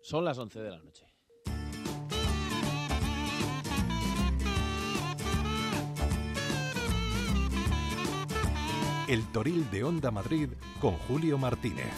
Son las 11 de la noche. El Toril de Onda Madrid con Julio Martínez.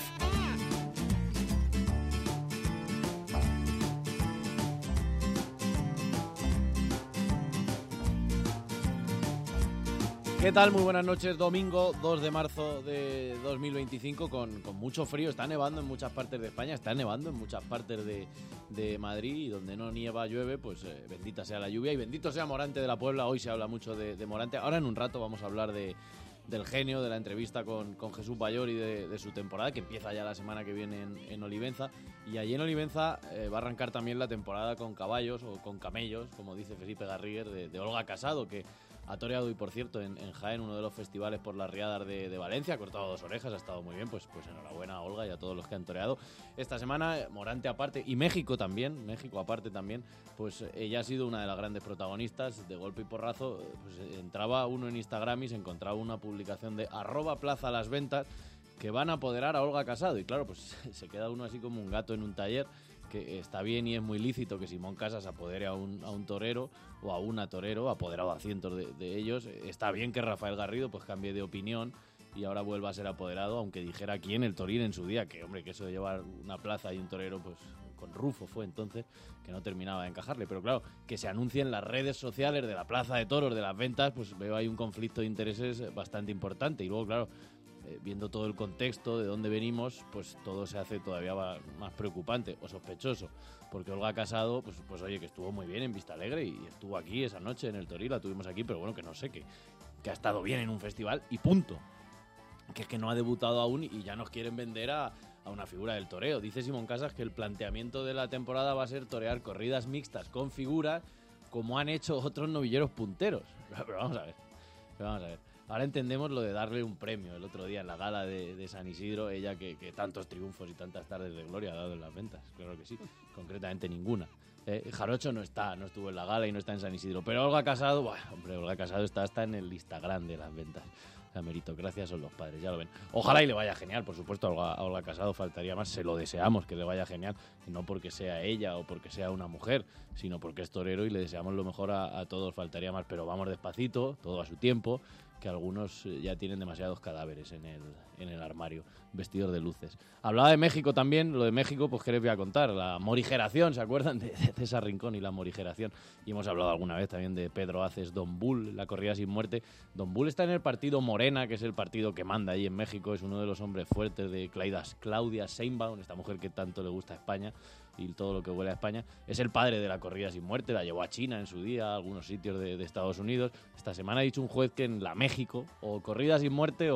¿Qué tal? Muy buenas noches. Domingo 2 de marzo de 2025 con mucho frío. Está nevando en muchas partes de España, está nevando en muchas partes de Madrid, y donde no nieva, llueve, pues bendita sea la lluvia y bendito sea Morante de la Puebla. Hoy se habla mucho de Morante. Ahora en un rato vamos a hablar del genio, de la entrevista con Jesús Ballor y de su temporada, que empieza ya la semana que viene en Olivenza. Y allí en Olivenza va a arrancar también la temporada con caballos, o con camellos, como dice Felipe Garriguer, de Olga Casado, que ha toreado hoy, por cierto, en Jaén, uno de los festivales por las riadas de Valencia. Ha cortado 2 orejas, ha estado muy bien. Pues enhorabuena a Olga y a todos los que han toreado esta semana. Morante aparte, y México aparte también, pues ella ha sido una de las grandes protagonistas. De golpe y porrazo, pues entraba uno en Instagram y se encontraba una publicación de @plazalasventas que van a apoderar a Olga Casado. Y claro, pues se queda uno así como un gato en un taller, que está bien y es muy lícito que Simón Casas apodere a un torero o a una torero, apoderado a cientos de ellos. Está bien que Rafael Garrido pues cambie de opinión y ahora vuelva a ser apoderado, aunque dijera aquí en el Toril en su día que, hombre, que eso de llevar una plaza y un torero, pues con Rufo fue entonces, que no terminaba de encajarle. Pero claro, que se anuncie en las redes sociales de la Plaza de Toros, de las ventas, pues veo ahí un conflicto de intereses bastante importante. Y luego, claro, viendo todo el contexto de dónde venimos, pues todo se hace todavía más preocupante o sospechoso, porque Olga Casado, pues oye, que estuvo muy bien en Vistalegre y estuvo aquí esa noche en el Toril, la tuvimos aquí, pero bueno, que no sé, que ha estado bien en un festival y punto. Que es que no ha debutado aún y ya nos quieren vender a una figura del toreo. Dice Simón Casas que el planteamiento de la temporada va a ser torear corridas mixtas con figuras, como han hecho otros novilleros punteros. Pero vamos a ver. Ahora entendemos lo de darle un premio. El otro día en la gala de San Isidro, ella que tantos triunfos y tantas tardes de gloria ha dado en las ventas. Claro que sí, concretamente ninguna. Jarocho no estuvo en la gala y no está en San Isidro. Pero Olga Casado, Olga Casado está hasta en el Instagram de las ventas. La meritocracia son los padres, ya lo ven. Ojalá y le vaya genial, por supuesto, a Olga Casado faltaría más. Se lo deseamos que le vaya genial, y no porque sea ella o porque sea una mujer, sino porque es torero y le deseamos lo mejor a todos, faltaría más. Pero vamos despacito, todo a su tiempo, que algunos ya tienen demasiados cadáveres en el armario, vestidos de luces. Hablaba de México también. Lo de México, pues qué les voy a contar, la morigeración, ¿se acuerdan de César Rincón y la morigeración? Y hemos hablado alguna vez también de Pedro Aces, Don Bull, la corrida sin muerte. Don Bull está en el partido Morena, que es el partido que manda ahí en México, es uno de los hombres fuertes de Claudia Sheinbaum, esta mujer que tanto le gusta a España y todo lo que huele a España. Es el padre de la corrida sin muerte, la llevó a China en su día, a algunos sitios de Estados Unidos. Esta semana ha dicho un juez que en la México, o corrida sin muerte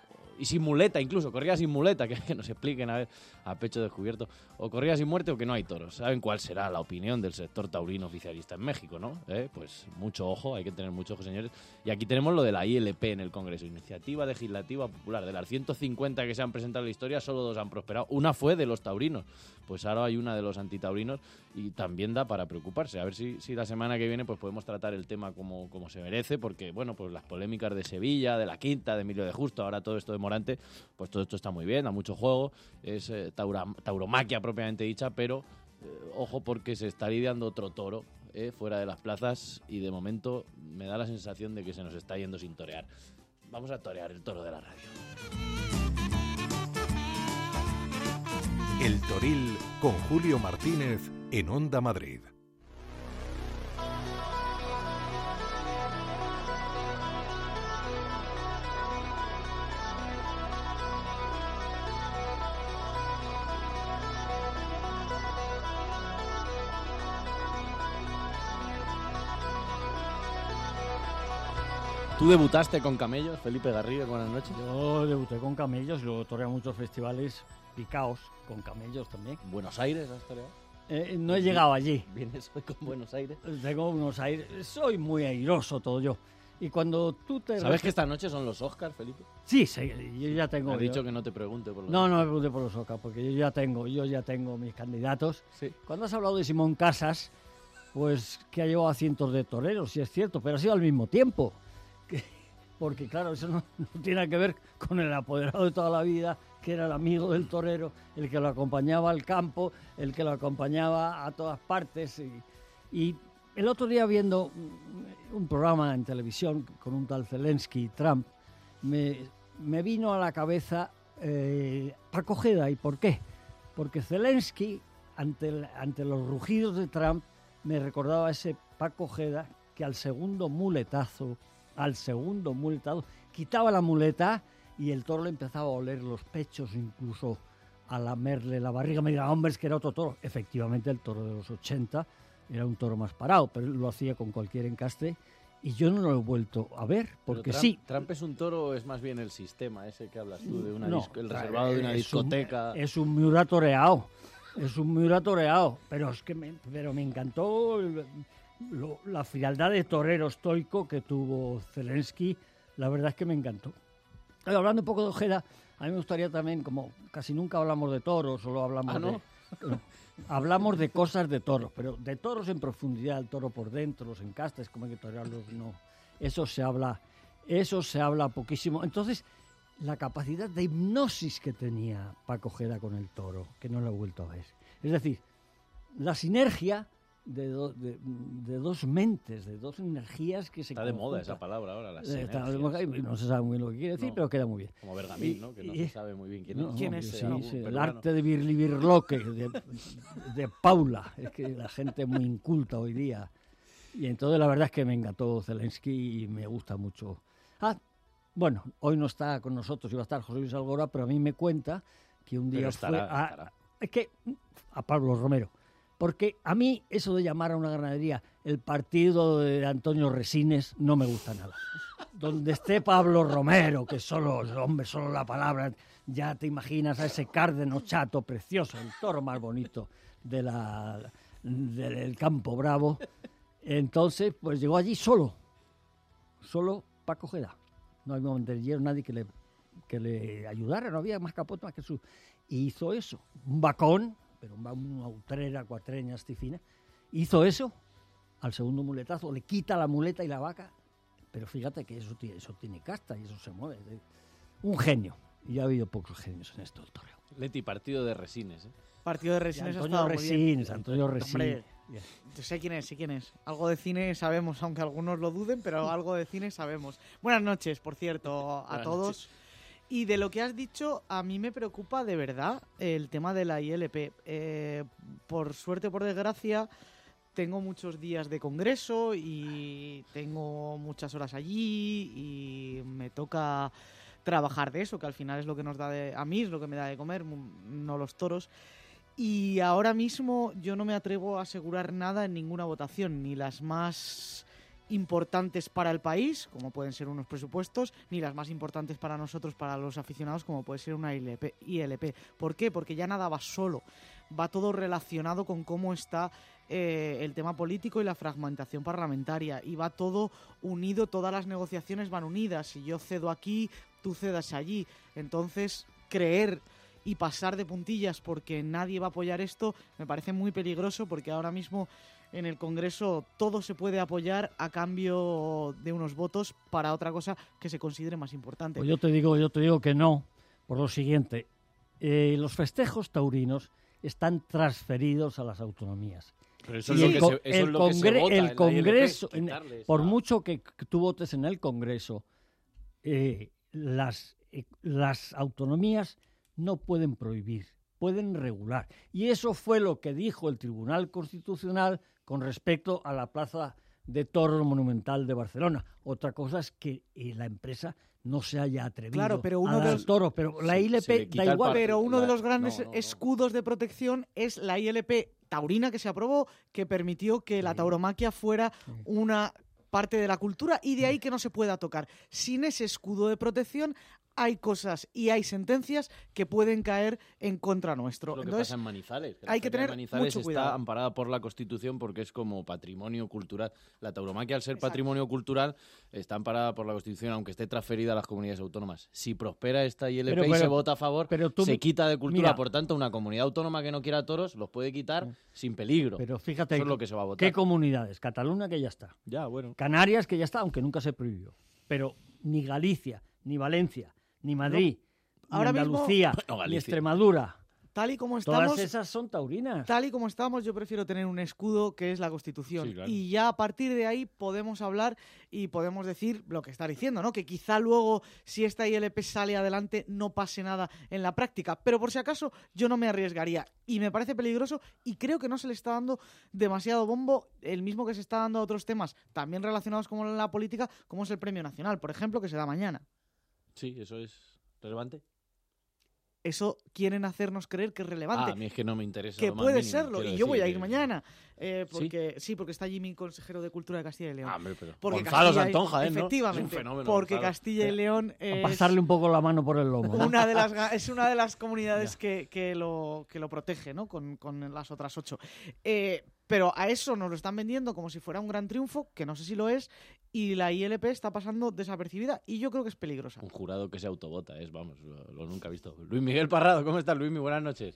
y sin muleta, incluso, corrida sin muleta, que nos expliquen a ver, a pecho descubierto, o corrida sin muerte o que no hay toros. ¿Saben cuál será la opinión del sector taurino oficialista en México, no? Pues mucho ojo, hay que tener mucho ojo, señores. Y aquí tenemos lo de la ILP en el Congreso, Iniciativa Legislativa Popular. De las 150 que se han presentado en la historia, solo 2 han prosperado. Una fue de los taurinos, pues ahora hay una de los antitaurinos y también da para preocuparse. A ver si la semana que viene pues podemos tratar el tema como se merece, porque bueno, pues las polémicas de Sevilla, de la Quinta, de Emilio de Justo, ahora todo esto de Morante, pues todo esto está muy bien, da mucho juego, es tauromaquia propiamente dicha, pero ojo, porque se está lidiando otro toro fuera de las plazas y de momento me da la sensación de que se nos está yendo sin torear. Vamos a torear el toro de la radio. El Toril con Julio Martínez en Onda Madrid. ¿Tú debutaste con camellos, Felipe Garrido? Buenas noches. Yo debuté con camellos, luego toreé muchos festivales picaos con camellos también. ¿Buenos Aires has toreado? No he llegado allí. ¿Vienes hoy con Buenos Aires? Tengo Buenos Aires, soy muy airoso todo yo. Y cuando tú te... ¿Sabes que esta noche son los Oscars, Felipe? Sí, yo ya tengo... Has dicho que no te pregunte por los No me pregunte por los Oscars, porque yo ya tengo mis candidatos. Sí. Cuando has hablado de Simón Casas, pues que ha llevado a cientos de toreros, sí es cierto, pero ha sido al mismo tiempo. Porque claro, eso no tiene que ver con el apoderado de toda la vida que era el amigo del torero, el que lo acompañaba al campo, el que lo acompañaba a todas partes. Y el otro día viendo un programa en televisión con un tal Zelensky, Trump, me vino a la cabeza Paco Ojeda. ¿Y por qué? Porque Zelensky, ante los rugidos de Trump, me recordaba ese Paco Ojeda que al segundo muletazo, quitaba la muleta y el toro le empezaba a oler los pechos, incluso a lamerle la barriga. Me dirá, hombre, es que era otro toro. Efectivamente, el toro de los 80 era un toro más parado, pero lo hacía con cualquier encaste y yo no lo he vuelto a ver, porque ¿Trump es un toro o es más bien el sistema ese que hablas tú, de el reservado de una discoteca? Es un Miura toreado, pero me encantó la frialdad de torero estoico que tuvo Zelensky. La verdad es que me encantó. Hablando un poco de Ojeda, a mí me gustaría también, como casi nunca hablamos de toros, solo hablamos hablamos de cosas de toros, pero de toros en profundidad, el toro por dentro, los encastes, cómo hay que torearlos, no. Eso se habla poquísimo. Entonces, la capacidad de hipnosis que tenía Paco Ojeda con el toro, que no lo he vuelto a ver. Es decir, la sinergia de dos mentes, de dos energías que se Está de moda esa palabra ahora, la sinergia. No se sabe muy bien lo que quiere decir, pero queda muy bien. Como Bergamín, ¿no? Que no se sabe muy bien quién es. Sí, el arte de Birloque, de Paula. Es que la gente es muy inculta hoy día. Y entonces la verdad es que me encantó Zelensky y me gusta mucho. Bueno, hoy no está con nosotros, iba a estar José Luis Algora, pero a mí me cuenta que un día estará. Es que a Pablo Romero. Porque a mí eso de llamar a una ganadería el partido de Antonio Resines no me gusta nada. Donde esté Pablo Romero, que solo la palabra, ya te imaginas a ese cárdeno chato precioso, el toro más bonito del Campo Bravo. Entonces, pues llegó allí solo Paco Ojeda. No había monterillo, nadie que le ayudara, no había más capote más que su... Y hizo eso, un vacón, pero una utrera, cuatreña, estifina, hizo eso, al segundo muletazo, le quita la muleta y la vaca, pero fíjate que eso tiene casta y eso se mueve. Un genio, y ha habido pocos genios en esto del toreo. Leti, partido de Resines, ¿eh? Partido de Resines ha estado muy bien. Antonio Resines. Yo sé quién es. Algo de cine sabemos, aunque algunos lo duden, pero algo de cine sabemos. Buenas noches, por cierto, a todos. Noches. Y de lo que has dicho, a mí me preocupa de verdad el tema de la ILP. Por suerte, por desgracia, tengo muchos días de congreso y tengo muchas horas allí y me toca trabajar de eso, que al final es lo que nos da a mí es lo que me da de comer, no los toros. Y ahora mismo yo no me atrevo a asegurar nada en ninguna votación, ni las más importantes para el país, como pueden ser unos presupuestos, ni las más importantes para nosotros, para los aficionados, como puede ser una ILP. ¿Por qué? Porque ya nada va solo, va todo relacionado con cómo está el tema político y la fragmentación parlamentaria, y va todo unido, todas las negociaciones van unidas, si yo cedo aquí, tú cedas allí, entonces creer y pasar de puntillas porque nadie va a apoyar esto me parece muy peligroso, porque ahora mismo en el Congreso todo se puede apoyar a cambio de unos votos para otra cosa que se considere más importante. Pues yo te digo que no, por lo siguiente. Los festejos taurinos están transferidos a las autonomías. Pero eso es lo que se vota el Congreso, en la ILP, por mucho que tú votes en el Congreso, las autonomías no pueden prohibir, pueden regular. Y eso fue lo que dijo el Tribunal Constitucional con respecto a la Plaza de Toros Monumental de Barcelona. Otra cosa es que la empresa no se haya atrevido a dar toros, pero la ILP da igual. Pero uno de los grandes escudos de protección es la ILP taurina que se aprobó, que permitió que la tauromaquia fuera una parte de la cultura y de ahí que no se pueda tocar. Sin ese escudo de protección hay cosas y hay sentencias que pueden caer en contra nuestro. Lo que pasa en Manizales. Hay que tener Manizales mucho cuidado. Está amparada por la Constitución porque es como patrimonio cultural. La tauromaquia, al ser patrimonio cultural, está amparada por la Constitución, aunque esté transferida a las comunidades autónomas. Si prospera esta ILP y se vota a favor, se quita de cultura. Mira, por tanto, una comunidad autónoma que no quiera toros los puede quitar sin peligro. Pero fíjate, eso es lo que se va a votar. ¿Qué comunidades? Cataluña, que ya está. Ya, bueno. Canarias, que ya está, aunque nunca se prohibió. Pero ni Galicia, ni Valencia, ni Madrid, ahora Andalucía, Bueno, ni Galicia. Extremadura. Tal y como estamos, Todas esas son taurinas. tal y como estamos, yo prefiero tener un escudo que es la Constitución. Sí, claro. Y ya a partir de ahí podemos hablar y podemos decir lo que está diciendo, ¿no? Que quizá luego, si esta ILP sale adelante, no pase nada en la práctica. Pero por si acaso, yo no me arriesgaría. Y me parece peligroso y creo que no se le está dando demasiado bombo, el mismo que se está dando a otros temas también relacionados con la política, como es el Premio Nacional, por ejemplo, que se da mañana. Sí, eso es relevante. Eso quieren hacernos creer que es relevante. A mí es que no me interesa. Que lo más puede mínimo, serlo, quiero y yo voy a decir ir que- mañana. Porque está allí mi consejero de Cultura de Castilla y León. Ah, hombre, pero Porque Gonzalo Castilla y- Santonja, ¿no? efectivamente, Es un fenómeno, porque Gonzalo. Castilla y León A es pasarle un poco la mano por el lomo. ¿no? es una de las comunidades que lo protege, ¿no? Con las otras 8. Pero a eso nos lo están vendiendo como si fuera un gran triunfo, que no sé si lo es, y la ILP está pasando desapercibida y yo creo que es peligrosa. Un jurado que se autovota, vamos, lo nunca he visto. Luis Miguel Parrado, ¿cómo estás, Luis? Muy buenas noches.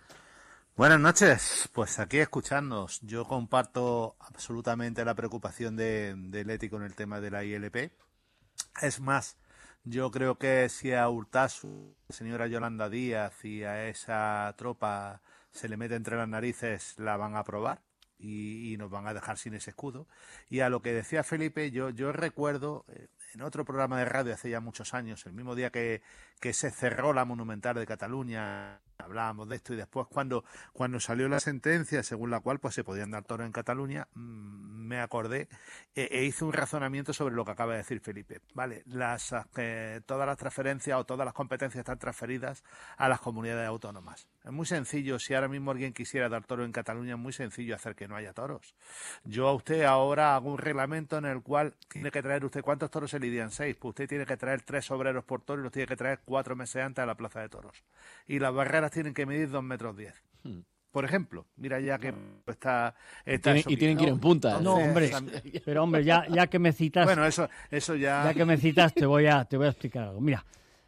Buenas noches, pues aquí escuchándonos. Yo comparto absolutamente la preocupación de Leti con el tema de la ILP. Es más, yo creo que si a Urtasu, a la señora Yolanda Díaz y a esa tropa se le mete entre las narices, la van a aprobar y nos van a dejar sin ese escudo. Y a lo que decía Felipe, yo recuerdo en otro programa de radio hace ya muchos años, el mismo día que se cerró la Monumental de Cataluña, hablábamos de esto, y después cuando salió la sentencia según la cual pues se podían dar toros en Cataluña, me acordé e hice un razonamiento sobre lo que acaba de decir Felipe. Vale, todas las transferencias o todas las competencias están transferidas a las comunidades autónomas. Es muy sencillo, si ahora mismo alguien quisiera dar toro en Cataluña, es muy sencillo hacer que no haya toros. Yo a usted ahora hago un reglamento en el cual tiene que traer usted, ¿cuántos toros se lidian? 6. Pues usted tiene que traer 3 obreros por toro y los tiene que traer 4 meses antes a la plaza de toros. Y las barreras tienen que medir 2,10 metros. Por ejemplo, mira ya que está Y tienen que ir en punta. No, hombre, pero hombre, ya que me citas, Bueno, eso ya... ya que me citas te voy a explicar algo. Mira,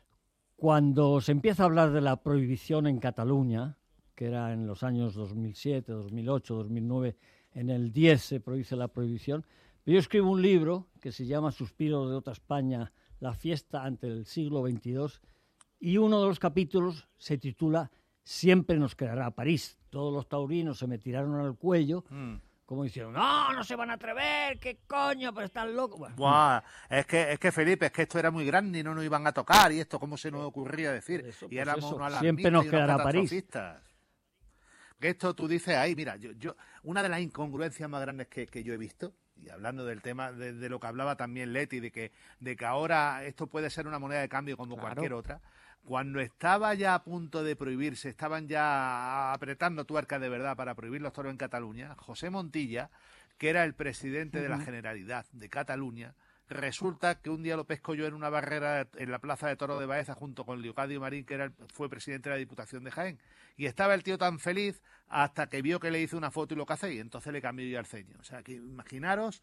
cuando se empieza a hablar de la prohibición en Cataluña, que era en los años 2007, 2008, 2009, en el 10 se produce la prohibición, yo escribo un libro que se llama Suspiros de otra España, la fiesta ante el siglo XXII, y uno de los capítulos se titula Siempre nos quedará París. Todos los taurinos se me tiraron al cuello, como diciendo, no se van a atrever, qué coño, pero están locos. Bueno, Buah, es que Felipe, es que esto era muy grande y no nos iban a tocar, y esto cómo se nos ocurría decir, eso, y pues éramos eso, unos alarmistas siempre nos y unos quedará París. catastrofistas. Que esto tú dices ahí, mira, yo una de las incongruencias más grandes que yo he visto, y hablando del tema de lo que hablaba también Leti, de que ahora esto puede ser una moneda de cambio como cualquier otra, cuando estaba ya a punto de prohibirse, estaban ya apretando tuerca de verdad para prohibir los toros en Cataluña, José Montilla, que era el presidente de la Generalidad de Cataluña, resulta que un día lo pesco yo en una barrera en la plaza de Toro de Baeza junto con Leocadio Marín, que fue presidente de la Diputación de Jaén. Y estaba el tío tan feliz hasta que vio que le hice una foto y lo cacé, y entonces le cambió yo el ceño. O sea, que imaginaros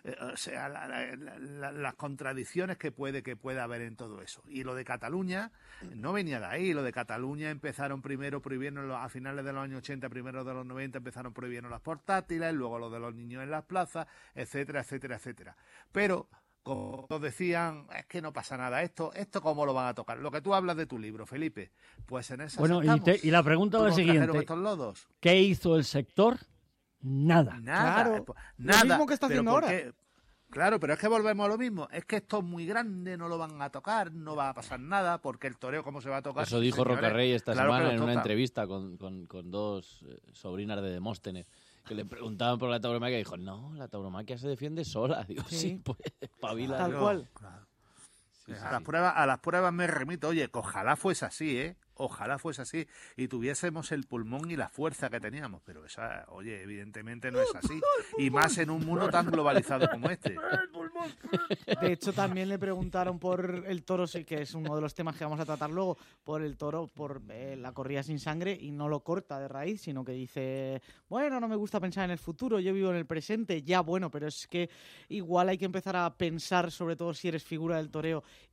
las contradicciones que puede haber en todo eso. Y lo de Cataluña no venía de ahí. Lo de Cataluña empezaron primero prohibiendo a finales de los años 80, primero de los 90, empezaron prohibiendo las portátiles, luego lo de los niños en las plazas, etcétera, etcétera, etcétera. Pero como decían, es que no pasa nada, esto cómo lo van a tocar. Lo que tú hablas de tu libro, Felipe, pues en esa bueno, y la pregunta es la siguiente, estos lodos. ¿qué hizo el sector? Nada. Claro, nada. lo mismo que está Pero haciendo ¿por ahora. qué? Claro, pero es que volvemos a lo mismo. Es que esto es muy grande, no lo van a tocar, no va a pasar nada, porque el toreo, ¿cómo se va a tocar? Eso dijo Señores, Rocarrey esta claro que semana lo en una toca. entrevista con dos sobrinas de Demóstenes, que le preguntaban por la tauromaquia y dijo, no, la tauromaquia se defiende sola. Digo, sí, pues espabila. Tal cual. Claro. A las pruebas me remito. Oye, que ojalá fuese así, ¿eh? Ojalá fuese así y tuviésemos el pulmón y la fuerza que teníamos. Pero esa, oye, evidentemente no es así. Y más en un mundo tan globalizado como este. De hecho, también le preguntaron por el toro, sí, que es uno de los temas que vamos a tratar luego, por el toro, por la corrida sin sangre, y no lo corta de raíz, sino que dice, bueno, no me gusta pensar en el futuro, yo vivo en el presente, ya bueno, pero es que igual hay que empezar a pensar, sobre todo si eres figura del toreo,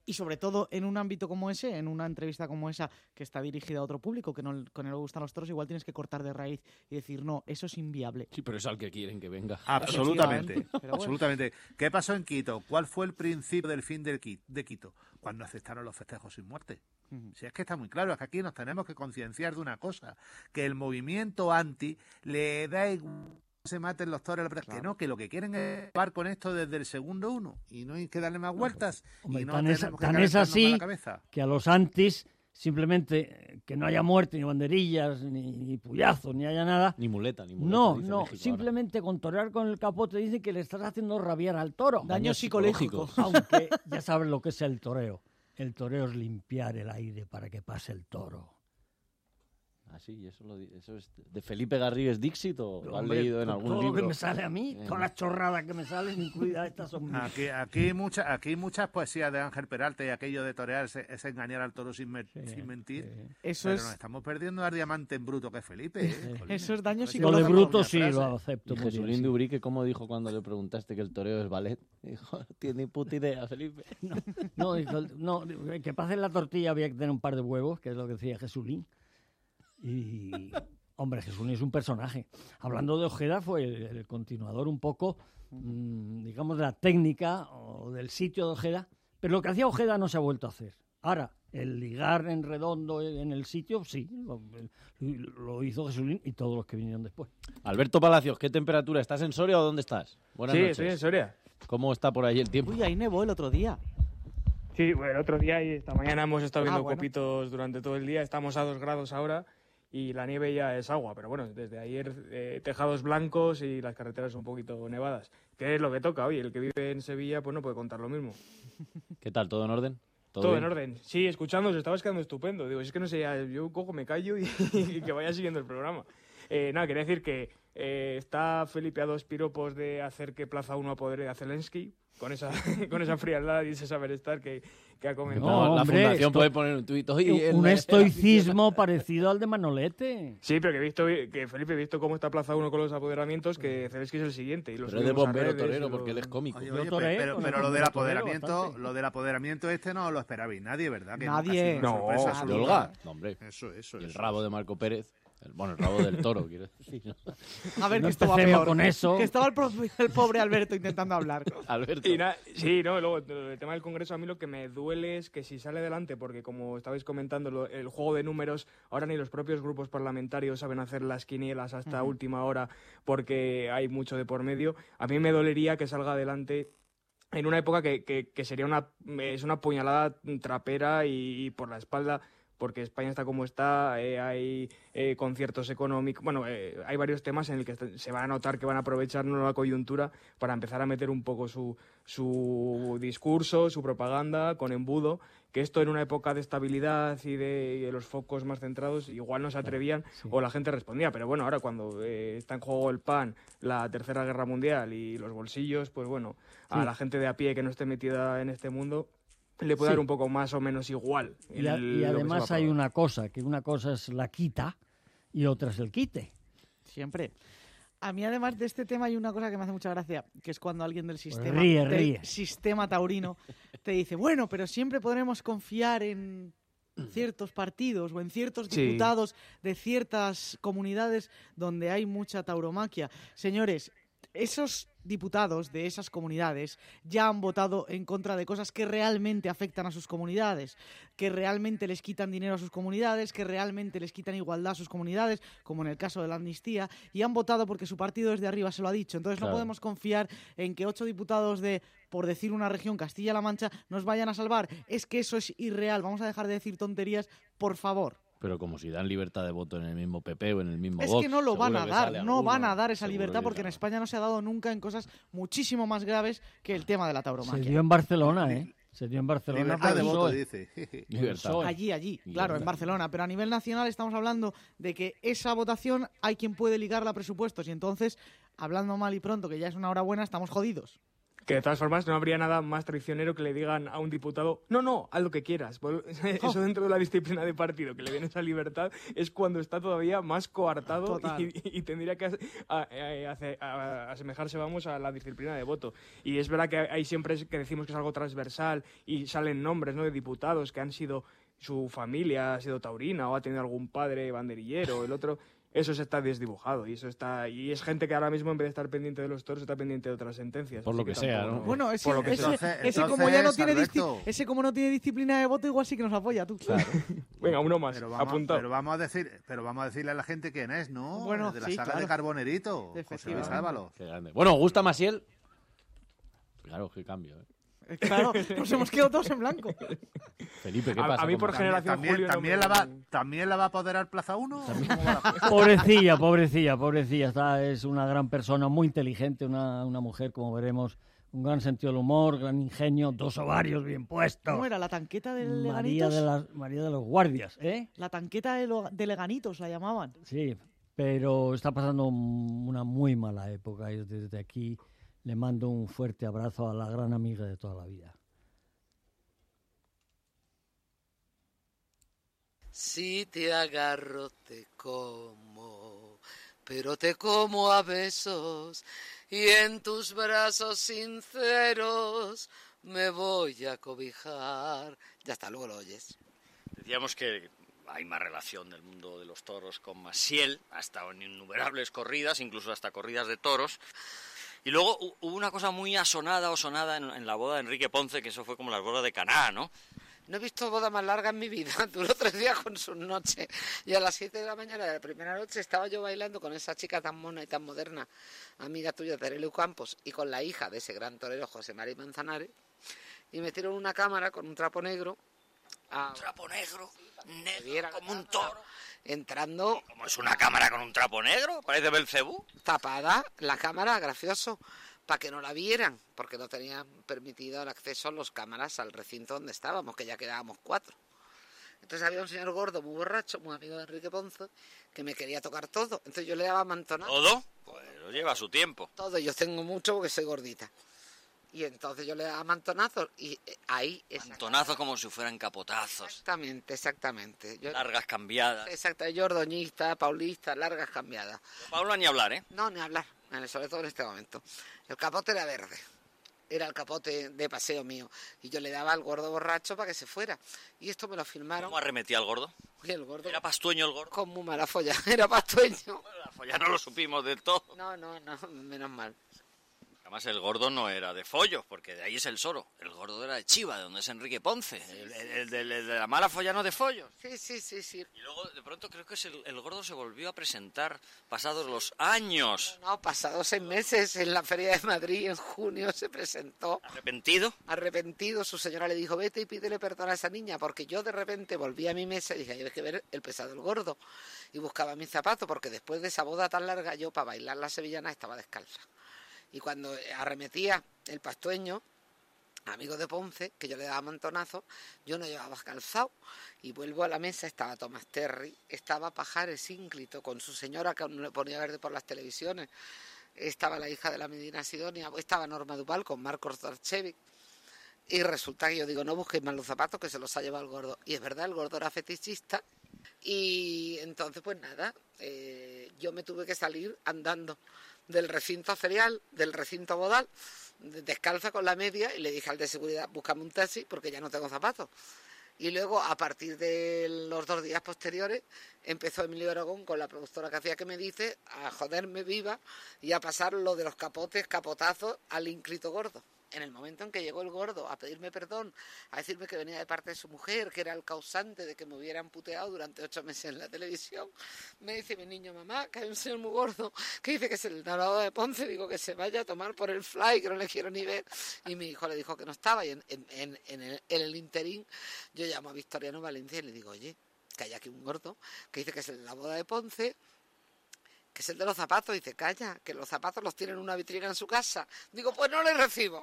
Y sobre todo en un ámbito como ese, en una entrevista como esa que está dirigida a otro público que no le gustan los toros, igual tienes que cortar de raíz y decir, no, eso es inviable. Sí, pero es al que quieren que venga. Absolutamente, Pero bueno. absolutamente. ¿Qué pasó en Quito? ¿Cuál fue el principio del fin de Quito? Cuando aceptaron los festejos sin muerte. Si es que está muy claro, es que aquí nos tenemos que concienciar de una cosa, que el movimiento anti le da igual se maten los toros, que no, que lo que quieren es acabar con esto desde el segundo uno y no hay que darle más vueltas. Hombre, y no tan tenemos es que calentarnos así la cabeza. que a los antis simplemente que no haya muerte, ni banderillas, ni puyazos, ni haya nada. Ni muleta, ni muleta. No, dice no, México simplemente con torear con el capote dicen que le estás haciendo rabiar al toro. Daños psicológicos. Aunque ya sabes lo que es el toreo. El toreo es limpiar el aire para que pase el toro. Ah, sí, eso es de Felipe Garrigues Dixit o lo has Hombre, leído en con algún todo libro. lo que me sale a mí, todas las chorradas que me salen, incluidas estas son mías. Aquí muchas poesías de Ángel Peralta y aquello de torear es engañar al toro sin mentir. Sí. Eso Pero es, nos estamos perdiendo al diamante en bruto que es Felipe. Jolín. eso es daño Lo Lo psicológico. de bruto una sí frase. lo acepto. Y muy bien, Jesulín sí. de Ubrique, ¿cómo dijo cuando le preguntaste que el toreo es ballet? Dijo, tiene ni puta idea, Felipe. No, dijo, no, que para hacer la tortilla había que tener un par de huevos, que es lo que decía Jesulín. Y, hombre, Jesulín es un personaje. Hablando de Ojeda, fue el continuador un poco, digamos, de la técnica o del sitio de Ojeda. Pero lo que hacía Ojeda no se ha vuelto a hacer. Ahora, el ligar en redondo en el sitio, sí, lo hizo Jesulín y todos los que vinieron después. Alberto Palacios, ¿qué temperatura? ¿Estás en Soria o dónde estás? Buenas Sí, noches. estoy en Soria. ¿Cómo está por ahí el tiempo? Uy, ahí nevó el otro día. Sí, bueno, el otro día y esta mañana hemos estado viendo bueno. copitos durante todo el día. Estamos a 2 grados ahora y la nieve ya es agua. Pero bueno, desde ayer tejados blancos y las carreteras un poquito nevadas. ¿Qué es lo que toca? Oye, el que vive en Sevilla pues no puede contar lo mismo. ¿Qué tal? ¿Todo en orden? Todo bien? en orden. Sí, escuchando, os estabas quedando estupendo. Digo, es que no sé, yo cojo, me callo y que vaya siguiendo el programa. Nada, quería decir que está Felipe a 2 piropos de hacer que Plaza 1 apodere a Zelensky, con esa frialdad y ese saber estar que ha comentado. No, la hombre, fundación esto- puede poner un tuit. Oye, Un el- estoicismo parecido al de Manolete. Sí, pero que Felipe, he visto cómo está Plaza 1 con los apoderamientos, que Zelensky es el siguiente. Y lo Pero es de subimos a bombero redes torero y lo- porque él es cómico. Oye, Yo oye, toreé pero con el lo del torero apoderamiento, bastante. lo del apoderamiento este no lo esperabais nadie, ¿verdad? Que Nadie. nunca ha sido una No, sorpresa ¿de ¿De absoluta. Olga? No, hombre. Eso. Y el rabo de Marco Pérez. Bueno, el rabo del toro, quiero decir. ¿no? A ver, No que esto va empecemos peor. con eso. Que estaba el pobre Alberto intentando hablar. Alberto. Y sí, no, luego el tema del Congreso a mí lo que me duele es que si sale adelante, porque como estabais comentando, el juego de números, ahora ni los propios grupos parlamentarios saben hacer las quinielas hasta última hora porque hay mucho de por medio. A mí me dolería que salga adelante en una época que sería una puñalada trapera y por la espalda, porque España está como está, hay conciertos económicos, bueno, hay varios temas en el que se van a notar que van a aprovechar una nueva coyuntura para empezar a meter un poco su discurso, su propaganda con embudo, que esto en una época de estabilidad y de los focos más centrados igual no se atrevían o la gente respondía, pero bueno, ahora cuando está en juego el pan, la Tercera Guerra Mundial y los bolsillos, pues bueno, a la gente de a pie que no esté metida en este mundo le puede Sí. dar un poco más o menos igual. Y lo que se además va a hay aprobar. una cosa, que una cosa es la quita y otra es el quite. Siempre. A mí, además de este tema, hay una cosa que me hace mucha gracia, que es cuando alguien del sistema, ríe. sistema taurino te dice, bueno, pero siempre podremos confiar en ciertos partidos o en ciertos Sí. diputados de ciertas comunidades donde hay mucha tauromaquia. Señores, esos diputados de esas comunidades ya han votado en contra de cosas que realmente afectan a sus comunidades, que realmente les quitan dinero a sus comunidades, que realmente les quitan igualdad a sus comunidades, como en el caso de la amnistía, y han votado porque su partido desde arriba se lo ha dicho. Entonces Claro. no podemos confiar en que 8 diputados de, por decir una región, Castilla-La Mancha, nos vayan a salvar. Es que eso es irreal. Vamos a dejar de decir tonterías, por favor. Pero como si dan libertad de voto en el mismo PP o en el mismo Es Vox. que no lo van a seguro que dar, sale no alguno, van a dar esa seguro libertad que porque en sale. España no se ha dado nunca en cosas muchísimo más graves que el tema de la Se tauromaquia. dio en Barcelona, ¿eh? Se dio en Barcelona. Libertad de por el voto, PSOE. dice. Libertad. PSOE. Allí, Y claro, en verdad. Barcelona, pero a nivel nacional estamos hablando de que esa votación hay quien puede ligarla a presupuestos y entonces, hablando mal y pronto, que ya es una hora buena, estamos jodidos. Que de todas formas no habría nada más traicionero que le digan a un diputado, no, haz lo que quieras. Eso dentro de la disciplina de partido, que le den esa libertad, es cuando está todavía más coartado y tendría que asemejarse, vamos, a la disciplina de voto. Y es verdad que hay siempre que decimos que es algo transversal y salen nombres, ¿no?, de diputados que han sido, su familia ha sido taurina o ha tenido algún padre banderillero, el otro... Eso se está desdibujado y es gente que ahora mismo en vez de estar pendiente de los toros está pendiente de otras sentencias. Por lo que sea, ¿no? Bueno, ese Entonces, como ya no tiene Alberto, ese como no tiene disciplina de voto, igual sí que nos apoya tú. Claro. Venga, uno más, apuntado. Pero vamos a decirle a la gente quién es, ¿no? Bueno, de la sí, saga claro. de Carbonerito, José Luis Efectivamente. Ábalos. Qué grande. Bueno, ¿gusta Maciel? Claro, qué cambio, ¿eh? Claro, nos hemos quedado todos en blanco. Felipe, ¿qué pasa? A mí por generación Julio no ¿También la va a apoderar Plaza 1? Pobrecilla. Es una gran persona, muy inteligente, una mujer, como veremos, un gran sentido del humor, gran ingenio, 2 ovarios bien puestos. ¿Cómo era? ¿La tanqueta de María Leganitos? María de los Guardias, ¿eh? La tanqueta de Leganitos la llamaban. Sí, pero está pasando una muy mala época y desde aquí le mando un fuerte abrazo a la gran amiga de toda la vida. Si te agarro te como, pero te como a besos y en tus brazos sinceros me voy a cobijar. Ya está, luego lo oyes. Decíamos que hay más relación del mundo de los toros con Maciel, ha estado en innumerables corridas, incluso hasta corridas de toros. Y luego hubo una cosa muy sonada en la boda de Enrique Ponce, que eso fue como las bodas de Caná, ¿no? No he visto boda más larga en mi vida. Duró 3 días con sus noches. Y a las 7 de la mañana de la primera noche estaba yo bailando con esa chica tan mona y tan moderna, amiga tuya, Terelu Campos, y con la hija de ese gran torero, José Mari Manzanares. Y metieron una cámara con un trapo negro. Un trapo negro, negro como un toro. Entrando... ¿Cómo es una cámara con un trapo negro? Parece Belcebú. Tapada la cámara, gracioso, para que no la vieran, porque no tenían permitido el acceso a las cámaras al recinto donde estábamos, que ya quedábamos 4. Entonces había un señor gordo, muy borracho, muy amigo de Enrique Ponce, que me quería tocar todo. Entonces yo le daba mantonazo. ¿Todo? Pues lo lleva su tiempo. Todo, yo tengo mucho porque soy gordita. Y entonces yo le daba mantonazos y ahí... Mantonazos como si fueran capotazos. Exactamente. Largas cambiadas. Exacto, yo ordoñista, paulista, largas cambiadas. Pablo, ni hablar, ¿eh? No, ni hablar, sobre todo en este momento. El capote era verde. Era el capote de paseo mío. Y yo le daba al gordo borracho para que se fuera. Y esto me lo filmaron. ¿Cómo arremetía al gordo? Y el gordo... ¿Era pastueño el gordo? Con muy mala folla. Era pastueño. Bueno, la folla no lo supimos del todo. No, menos mal. Además, el gordo no era de follos, porque de ahí es el Soro. El gordo era de Chiva, de donde es Enrique Ponce. El de la mala folla no de follos. Sí. Y luego, de pronto, creo que el gordo se volvió a presentar pasados los años. No, pasados 6 meses en la Feria de Madrid, en junio, se presentó. ¿Arrepentido? Arrepentido. Su señora le dijo, vete y pídele perdón a esa niña, porque yo de repente volví a mi mesa y dije, hay que ver el pesado del gordo. Y buscaba mis zapatos, porque después de esa boda tan larga, yo para bailar la sevillana estaba descalza. Y cuando arremetía el pastueño, amigo de Ponce, que yo le daba mantonazo, yo no llevaba calzado. Y vuelvo a la mesa, estaba Tomás Terry, estaba Pajares Ínclito con su señora, que aún le ponía verde por las televisiones, estaba la hija de la Medina Sidonia, estaba Norma Duval con Marcos Darchevic. Y resulta que yo digo, no busquéis más los zapatos, que se los ha llevado el gordo. Y es verdad, el gordo era fetichista. Y entonces, pues nada, yo me tuve que salir andando del recinto ferial, del recinto bodal, descalza con la media, y le dije al de seguridad, búscame un taxi porque ya no tengo zapatos. Y luego, a partir de los 2 días posteriores, empezó Emilio Aragón con la productora que hacía Que me dice, a joderme viva y a pasar lo de los capotazos al ínclito gordo. En el momento en que llegó el gordo a pedirme perdón, a decirme que venía de parte de su mujer, que era el causante de que me hubieran puteado durante 8 meses en la televisión, me dice mi niño, mamá, que hay un señor muy gordo que dice que es el enamorado de Ponce, digo que se vaya a tomar por el fly, que no le quiero ni ver. Y mi hijo le dijo que no estaba, y en el interín yo llamo a Victoriano Valencia y le digo, oye, que hay aquí un gordo que dice que es el de la boda de Ponce, que es el de los zapatos. Dice, calla, que los zapatos los tienen en una vitrina en su casa. Digo, pues no les recibo.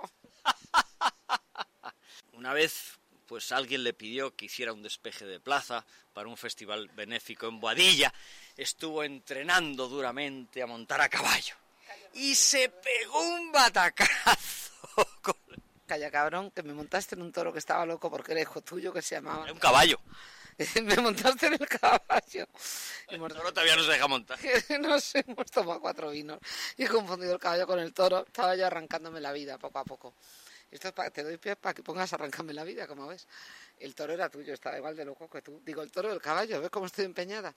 Una vez, pues alguien le pidió que hiciera un despeje de plaza para un festival benéfico en Boadilla. Estuvo entrenando duramente a montar a caballo. Y se pegó un batacazo Calla, cabrón, que me montaste en un toro que estaba loco porque era hijo tuyo, que se llamaba... Era un caballo. Me montaste en el caballo. El toro todavía no se deja montar. No sé, hemos tomado 4 vinos y he confundido el caballo con el toro. Estaba yo arrancándome la vida poco a poco. Esto es te doy pie para que pongas a arrancarme la vida, como ves. El toro era tuyo, estaba igual de loco que tú. Digo, el toro del caballo, ¿ves cómo estoy empeñada?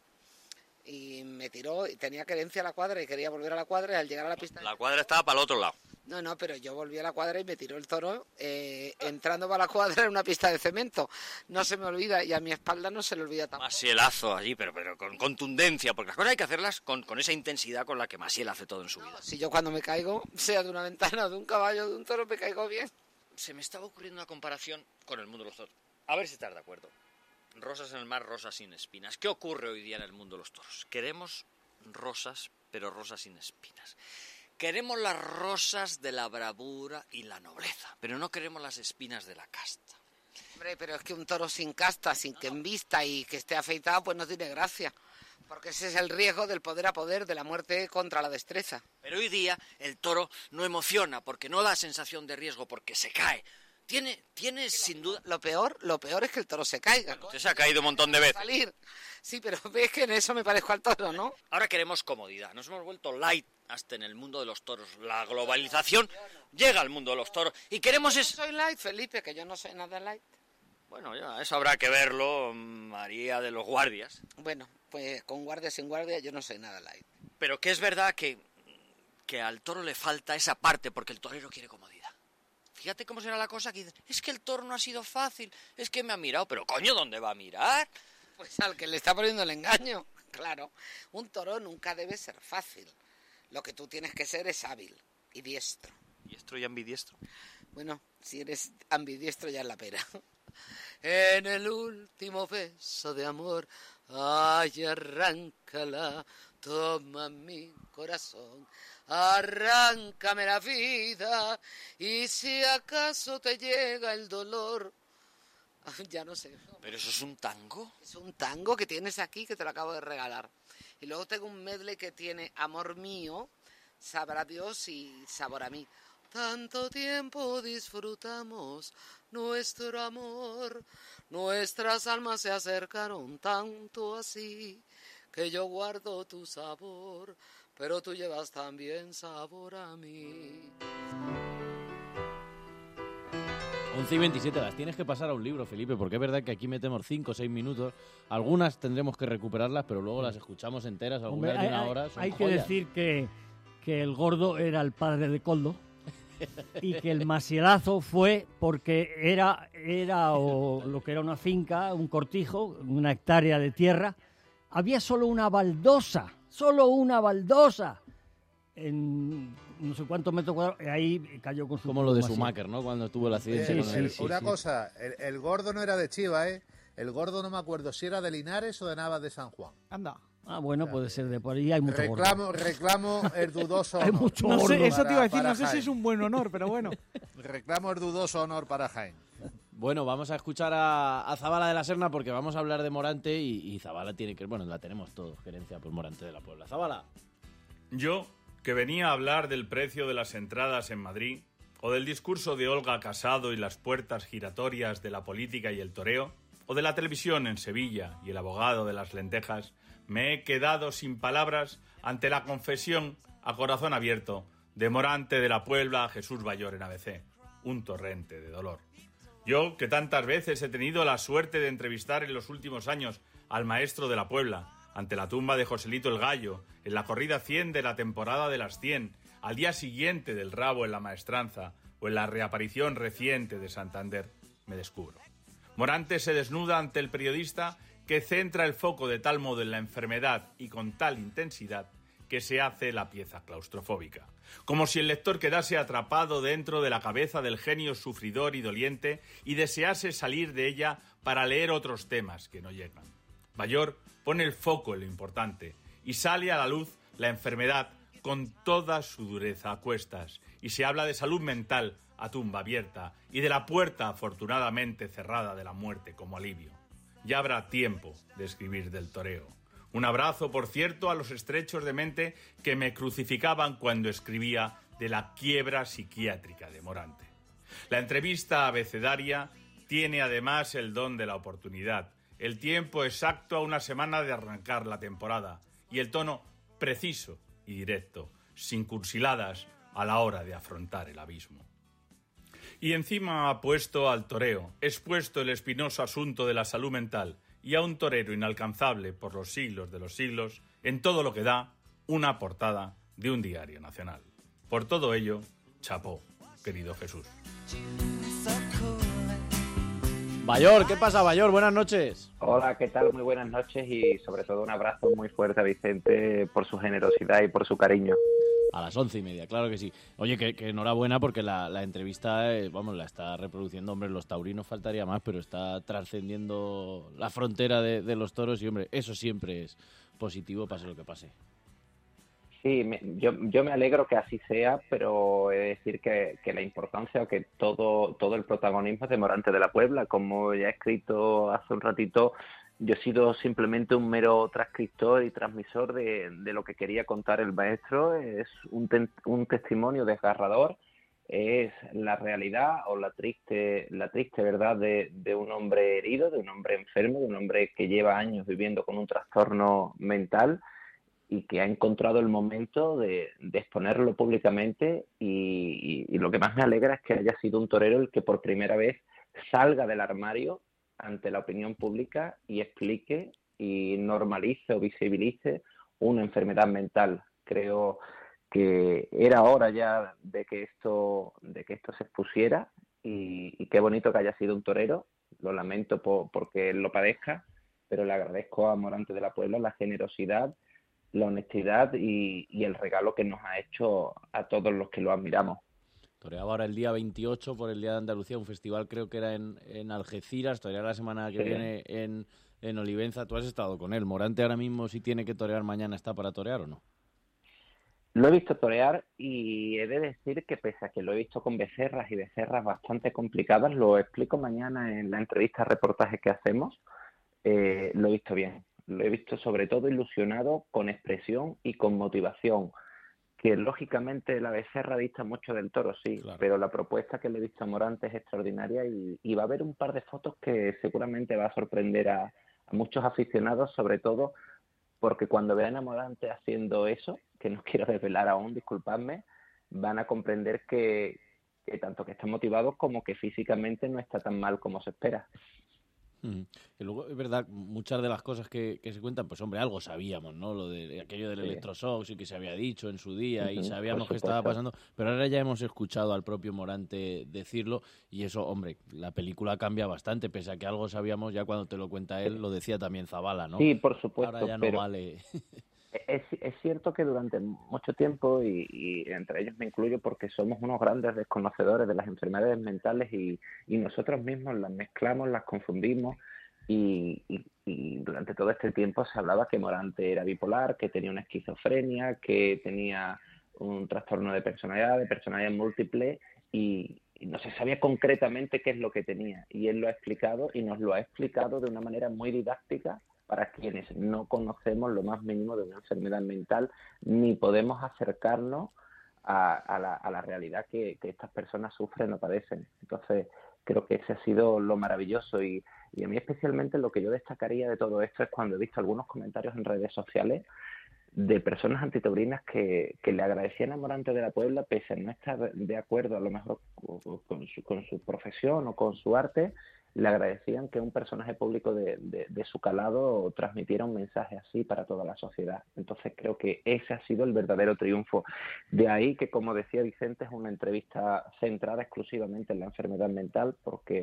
Y me tiró y tenía querencia a la cuadra y quería volver a la cuadra y al llegar a la pista... La cuadra estaba para el otro lado. No, pero yo volví a la cuadra y me tiró el toro entrando para la cuadra en una pista de cemento. No se me olvida y a mi espalda no se le olvida tampoco. Masielazo allí, pero con contundencia, porque las cosas hay que hacerlas con esa intensidad con la que Maciel hace todo en su vida. Si yo cuando me caigo, sea de una ventana, de un caballo, de un toro, me caigo bien. Se me estaba ocurriendo una comparación con el mundo de los toros. A ver si estás de acuerdo. Rosas en el mar, rosas sin espinas. ¿Qué ocurre hoy día en el mundo de los toros? Queremos rosas, pero rosas sin espinas. Queremos las rosas de la bravura y la nobleza, pero no queremos las espinas de la casta. Hombre, pero es que un toro sin casta, sin que embista y que esté afeitado, pues no tiene gracia. Porque ese es el riesgo del poder a poder, de la muerte contra la destreza. Pero hoy día el toro no emociona, porque no da sensación de riesgo, porque se cae. Tiene sin duda... Lo peor es que el toro se caiga. Bueno, usted se ha caído un montón de veces. Salir. Sí, pero ves que en eso me parezco al toro, ¿no? Ahora queremos comodidad. Nos hemos vuelto light hasta en el mundo de los toros. La globalización llega al mundo de los toros y queremos Yo no soy light, Felipe, que yo no soy nada light. Bueno, ya, eso habrá que verlo, María de los Guardias. Bueno, pues con guardia, sin guardia, yo no soy nada light. Pero que es verdad que al toro le falta esa parte, porque el torero quiere comodidad. Fíjate cómo será la cosa que dicen, es que el toro no ha sido fácil, es que me ha mirado, pero coño, ¿dónde va a mirar? Pues al que le está poniendo el engaño, claro. Un toro nunca debe ser fácil. Lo que tú tienes que ser es hábil y diestro. ¿Diestro y ambidiestro? Bueno, si eres ambidiestro ya es la pera. En el último beso de amor, ay, arráncala, toma mi corazón, arráncame la vida, y si acaso te llega el dolor, ya no sé. ¿Pero eso es un tango? Es un tango que tienes aquí, que te lo acabo de regalar. Y luego tengo un medley que tiene Amor mío, Sabrá Dios y Sabor a mí. Tanto tiempo disfrutamos nuestro amor, nuestras almas se acercaron tanto así, que yo guardo tu sabor, pero tú llevas también sabor a mí. 11:27, las tienes que pasar a un libro, Felipe, porque es verdad que aquí metemos 5 o 6 minutos. Algunas tendremos que recuperarlas, pero luego las escuchamos enteras, algunas de una hora. Son hay que joyas. decir que el gordo era el padre de Coldo y que el masielazo fue porque era o lo que era una finca, un cortijo, una hectárea de tierra. Había solo una baldosa en no sé cuántos metros cuadrados, ahí cayó con su... Como lo de Masiel. Schumacher, ¿no? Cuando tuvo el accidente. Una cosa, el gordo no era de Chiva, ¿eh? El gordo no me acuerdo si era de Linares o de Navas de San Juan. Anda. Ah, bueno, puede ser de por ahí, hay mucho gordo. Reclamo el dudoso Hay honor. mucho No gordo. sé, eso te iba a decir, para no sé si Jaén. es un buen honor, pero bueno. Reclamo el dudoso honor para Jaén. Bueno, vamos a escuchar a Zabala de la Serna porque vamos a hablar de Morante y Zabala tiene que... Bueno, la tenemos todos, gerencia por Morante de la Puebla. Zabala. Yo, que venía a hablar del precio de las entradas en Madrid, o del discurso de Olga Casado y las puertas giratorias de la política y el toreo, o de la televisión en Sevilla y el abogado de las lentejas, me he quedado sin palabras ante la confesión a corazón abierto de Morante de la Puebla a Jesús Bayor en ABC. Un torrente de dolor. Yo, que tantas veces he tenido la suerte de entrevistar en los últimos años al maestro de la Puebla, ante la tumba de Joselito el Gallo, en la corrida 100 de la temporada de las 100, al día siguiente del rabo en la maestranza, o en la reaparición reciente de Santander, me descubro. Morante se desnuda ante el periodista que centra el foco de tal modo en la enfermedad y con tal intensidad que se hace la pieza claustrofóbica. Como si el lector quedase atrapado dentro de la cabeza del genio sufridor y doliente y desease salir de ella para leer otros temas que no llegan. Bayor pone el foco en lo importante y sale a la luz la enfermedad con toda su dureza a cuestas y se habla de salud mental a tumba abierta y de la puerta afortunadamente cerrada de la muerte como alivio. Ya habrá tiempo de escribir del toreo. Un abrazo, por cierto, a los estrechos de mente que me crucificaban cuando escribía de la quiebra psiquiátrica de Morante. La entrevista abecedaria tiene además el don de la oportunidad, el tiempo exacto a una semana de arrancar la temporada y el tono preciso y directo, sin cursiladas a la hora de afrontar el abismo. Y encima ha puesto al toreo, expuesto el espinoso asunto de la salud mental y a un torero inalcanzable por los siglos de los siglos, en todo lo que da una portada de un diario nacional. Por todo ello, chapó, querido Jesús. Bayor, ¿qué pasa, Bayor? Buenas noches. Hola, ¿qué tal? Muy buenas noches y sobre todo un abrazo muy fuerte a Vicente por su generosidad y por su cariño. A las 11:30, claro que sí. Oye, que enhorabuena porque la entrevista, la está reproduciendo, hombre, los taurinos faltaría más, pero está trascendiendo la frontera de los toros y, hombre, eso siempre es positivo, pase lo que pase. Sí, yo me alegro que así sea, pero he de decir que la importancia o que todo el protagonismo es de Morante de la Puebla. Como ya he escrito hace un ratito, yo he sido simplemente un mero transcriptor y transmisor de lo que quería contar el maestro. Es un testimonio desgarrador, es la realidad o la triste verdad de un hombre herido, de un hombre enfermo, de un hombre que lleva años viviendo con un trastorno mental y que ha encontrado el momento de exponerlo públicamente y lo que más me alegra es que haya sido un torero el que por primera vez salga del armario ante la opinión pública y explique y normalice o visibilice una enfermedad mental. Creo que era hora ya de que esto se expusiera y qué bonito que haya sido un torero. Lo lamento porque él lo padezca, pero le agradezco a Morante de la Puebla la generosidad, la honestidad y el regalo que nos ha hecho a todos los que lo admiramos. Toreaba ahora el día 28 por el Día de Andalucía, un festival creo que era en Algeciras, toreará la semana que viene en Olivenza. Tú has estado con él. ¿Morante ahora mismo si tiene que torear mañana está para torear o no? Lo he visto torear y he de decir que pese a que lo he visto con becerras y becerras bastante complicadas, lo explico mañana en la entrevista reportaje que hacemos, lo he visto bien. Lo he visto sobre todo ilusionado, con expresión y con motivación. Que lógicamente la becerra dista mucho del toro, sí, claro, pero la propuesta que le he visto a Morante es extraordinaria y va a haber un par de fotos que seguramente va a sorprender a muchos aficionados, sobre todo porque cuando vean a Morante haciendo eso, que no quiero desvelar aún, disculpadme, van a comprender que tanto que está motivado como que físicamente no está tan mal como se espera. Que luego, es verdad, muchas de las cosas que se cuentan, pues hombre, algo sabíamos, ¿no? Lo de aquello del electroshock, sí que se había dicho en su día y sabíamos que estaba pasando, pero ahora ya hemos escuchado al propio Morante decirlo y eso, hombre, la película cambia bastante, pese a que algo sabíamos, ya cuando te lo cuenta él, lo decía también Zabala, ¿no? Sí, por supuesto. Ahora ya no vale. Es cierto que durante mucho tiempo, y entre ellos me incluyo porque somos unos grandes desconocedores de las enfermedades mentales y nosotros mismos las mezclamos, las confundimos y durante todo este tiempo se hablaba que Morante era bipolar, que tenía una esquizofrenia, que tenía un trastorno de personalidad múltiple y no se sabía concretamente qué es lo que tenía y él lo ha explicado y nos lo ha explicado de una manera muy didáctica para quienes no conocemos lo más mínimo de una enfermedad mental, ni podemos acercarnos a la realidad que estas personas sufren o padecen. Entonces, creo que ese ha sido lo maravilloso y a mí especialmente lo que yo destacaría de todo esto es cuando he visto algunos comentarios en redes sociales de personas antitaurinas que le agradecían a Morante de la Puebla, pese a no estar de acuerdo a lo mejor con su profesión o con su arte, le agradecían que un personaje público de su calado transmitiera un mensaje así para toda la sociedad. Entonces creo que ese ha sido el verdadero triunfo. De ahí que, como decía Vicente, es una entrevista centrada exclusivamente en la enfermedad mental, porque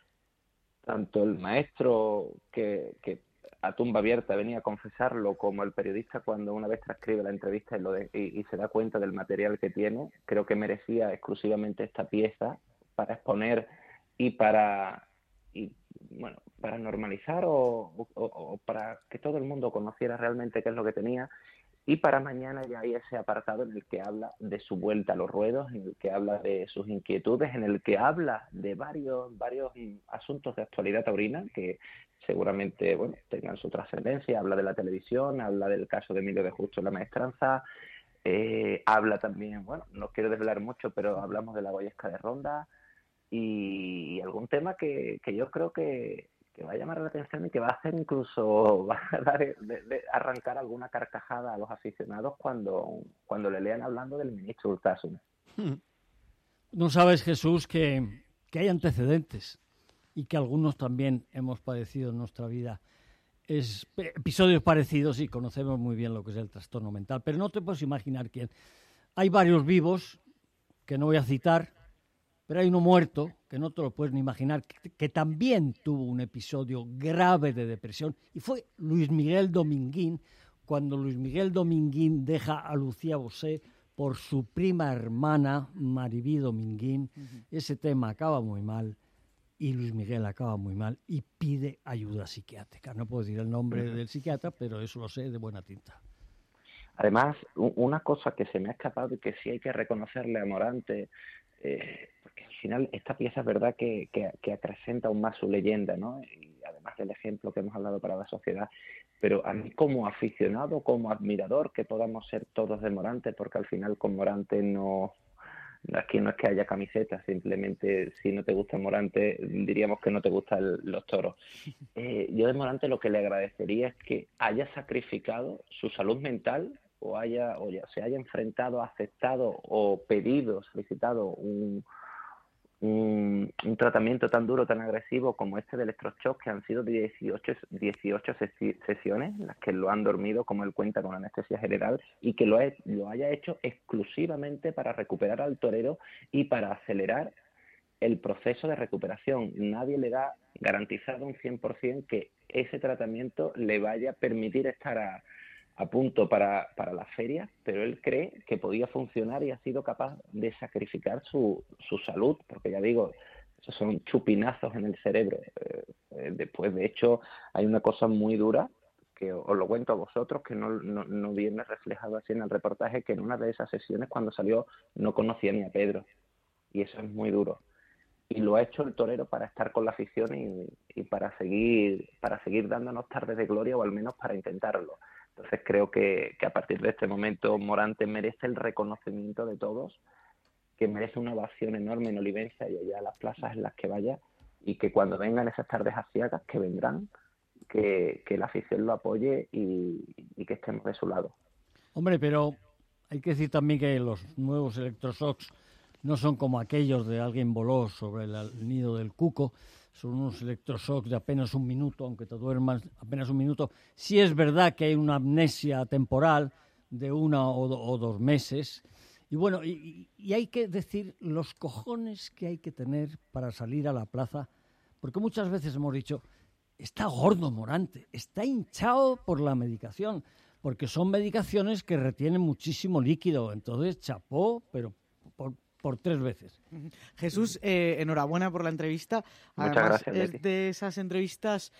tanto el maestro que a tumba abierta venía a confesarlo, como el periodista cuando una vez transcribe la entrevista y se da cuenta del material que tiene, creo que merecía exclusivamente esta pieza para exponer y para normalizar o para que todo el mundo conociera realmente qué es lo que tenía, y para mañana ya hay ese apartado en el que habla de su vuelta a los ruedos, en el que habla de sus inquietudes, en el que habla de varios asuntos de actualidad taurina que seguramente tengan su trascendencia. Habla de la televisión, habla del caso de Emilio de Justo en La Maestranza, Habla también, bueno, no quiero desvelar mucho, pero hablamos de la Goyesca de Ronda y algún tema que yo creo que va a llamar la atención y que va a hacer incluso, va a dar, arrancar alguna carcajada a los aficionados cuando le lean hablando del ministro Urtasun. No sabes, Jesús, que hay antecedentes y que algunos también hemos padecido en nuestra vida episodios parecidos y conocemos muy bien lo que es el trastorno mental, pero no te puedes imaginar quién. Hay varios vivos, que no voy a citar, pero hay uno muerto, que no te lo puedes ni imaginar, que también tuvo un episodio grave de depresión, y fue Luis Miguel Dominguín, cuando Luis Miguel Dominguín deja a Lucía Bosé por su prima hermana, Maribí Dominguín. Ese tema acaba muy mal. Y Luis Miguel acaba muy mal y pide ayuda psiquiátrica. No puedo decir el nombre del psiquiatra, pero eso lo sé de buena tinta. Además, una cosa que se me ha escapado y que sí hay que reconocerle a Morante, porque al final esta pieza es verdad que acrecenta aún más su leyenda, ¿no? Y además del ejemplo que hemos hablado para la sociedad, pero a mí como aficionado, como admirador, que podamos ser todos de Morante, porque al final con Morante aquí no es que haya camisetas, simplemente si no te gusta Morante diríamos que no te gustan los toros. Yo de Morante lo que le agradecería es que haya sacrificado su salud mental o ya se haya enfrentado, aceptado o pedido, solicitado un tratamiento tan duro, tan agresivo como este de electroshock, que han sido 18 sesiones en las que lo han dormido, como él cuenta, con anestesia general, y que lo haya hecho exclusivamente para recuperar al torero y para acelerar el proceso de recuperación. Nadie le da garantizado un 100% que ese tratamiento le vaya a permitir estar a punto para la feria, pero él cree que podía funcionar y ha sido capaz de sacrificar su salud, porque ya digo, esos son chupinazos en el cerebro. Después, de hecho, hay una cosa muy dura, que os lo cuento a vosotros, que no viene reflejado así en el reportaje, que en una de esas sesiones, cuando salió, no conocía ni a Pedro, y eso es muy duro. Y lo ha hecho el torero para estar con la afición y para seguir dándonos tardes de gloria, o al menos para intentarlo. Entonces creo que a partir de este momento Morante merece el reconocimiento de todos, que merece una ovación enorme en Olivenza y allá a las plazas en las que vaya, y que cuando vengan esas tardes aciagas, que vendrán, que la afición lo apoye y que estemos de su lado. Hombre, pero hay que decir también que los nuevos electroshocks no son como aquellos de alguien voló sobre el nido del cuco. Son unos electroshocks de apenas un minuto, aunque te duermas apenas un minuto. Sí es verdad que hay una amnesia temporal de 1 o 2 meses. Y bueno, y hay que decir los cojones que hay que tener para salir a la plaza, porque muchas veces hemos dicho, está gordo Morante, está hinchado por la medicación, porque son medicaciones que retienen muchísimo líquido. Entonces, chapó, pero por 3 veces. Jesús, enhorabuena por la entrevista. Muchas Además, gracias, es Leti. de esas entrevistas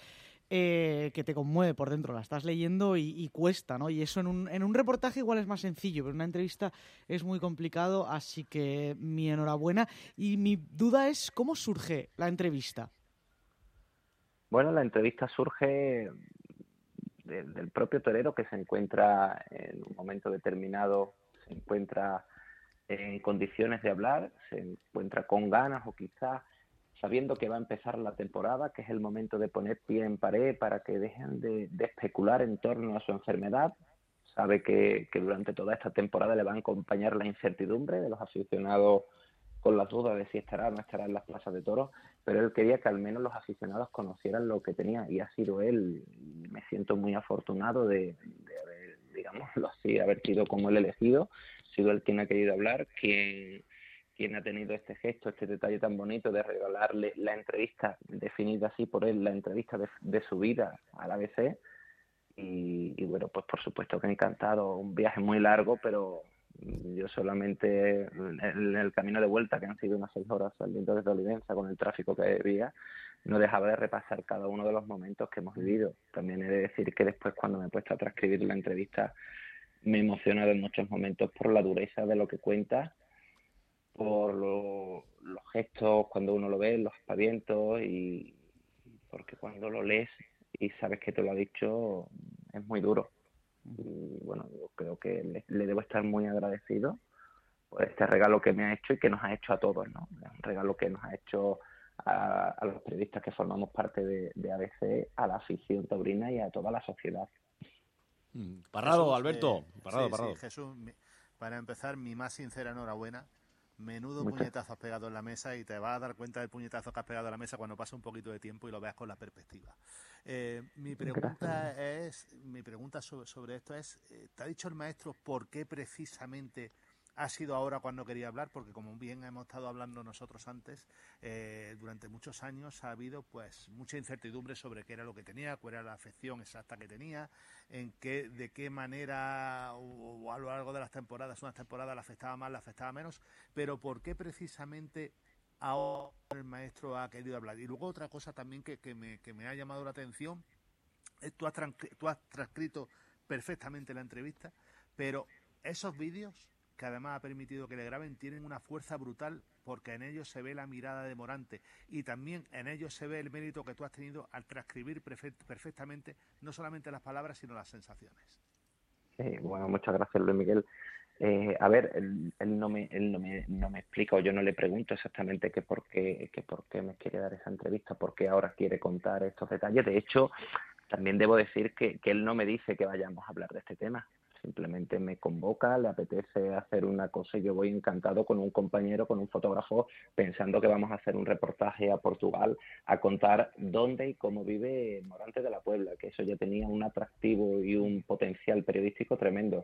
que te conmueve por dentro. La estás leyendo y cuesta, ¿no? Y eso en un reportaje igual es más sencillo, pero en una entrevista es muy complicado, así que mi enhorabuena. Y mi duda es, ¿cómo surge la entrevista? Bueno, la entrevista surge del propio torero, que se encuentra en un momento determinado, se encuentra en condiciones de hablar, se encuentra con ganas o quizás sabiendo que va a empezar la temporada, que es el momento de poner pie en pared para que dejen de especular en torno a su enfermedad. Sabe que durante toda esta temporada le va a acompañar la incertidumbre de los aficionados con las dudas de si estará o no estará en las plazas de toros, pero él quería que al menos los aficionados conocieran lo que tenía, y ha sido él. Me siento muy afortunado de haber, digámoslo así, haber sido como el elegido, sido él quien ha querido hablar, quien ha tenido este gesto, este detalle tan bonito de regalarle la entrevista, definida así por él, la entrevista de su vida al ABC. Y bueno, pues por supuesto que encantado, un viaje muy largo, pero yo solamente en el camino de vuelta, que han sido unas 6 horas saliendo desde Olivenza con el tráfico que había, no dejaba de repasar cada uno de los momentos que hemos vivido. También he de decir que después, cuando me he puesto a transcribir la entrevista, me he emocionado en muchos momentos por la dureza de lo que cuenta, por los gestos cuando uno lo ve, los aspavientos, y porque cuando lo lees y sabes que te lo ha dicho, es muy duro. Y bueno, yo creo que le debo estar muy agradecido por este regalo que me ha hecho y que nos ha hecho a todos, ¿no? Es un regalo que nos ha hecho a los periodistas que formamos parte de ABC, a la afición taurina y a toda la sociedad. Parrado, Jesús, Alberto. Parrado, sí, parrado. Sí, Jesús, para empezar, mi más sincera enhorabuena. Menudo Muchas. puñetazo has pegado en la mesa, y te vas a dar cuenta del puñetazo que has pegado en la mesa cuando pase un poquito de tiempo y lo veas con la perspectiva. Mi pregunta sobre esto es, ¿te ha dicho el maestro por qué precisamente ha sido ahora cuando quería hablar? Porque como bien hemos estado hablando nosotros antes, durante muchos años ha habido pues mucha incertidumbre sobre qué era lo que tenía, cuál era la afección exacta que tenía, de qué manera o a lo largo de las temporadas, unas temporadas le afectaba más, le afectaba menos, pero ¿por qué precisamente ahora el maestro ha querido hablar? Y luego otra cosa también que me ha llamado la atención, tú has transcrito perfectamente la entrevista, pero esos vídeos, que además ha permitido que le graben, tienen una fuerza brutal, porque en ellos se ve la mirada de Morante y también en ellos se ve el mérito que tú has tenido al transcribir perfectamente no solamente las palabras sino las sensaciones. Bueno, muchas gracias, Luis Miguel. A ver, él no me explica, o yo no le pregunto exactamente por qué me quiere dar esa entrevista, por qué ahora quiere contar estos detalles. De hecho, también debo decir que él no me dice que vayamos a hablar de este tema. Simplemente me convoca, le apetece hacer una cosa y yo voy encantado con un compañero, con un fotógrafo, pensando que vamos a hacer un reportaje a Portugal, a contar dónde y cómo vive Morante de la Puebla, que eso ya tenía un atractivo y un potencial periodístico tremendo.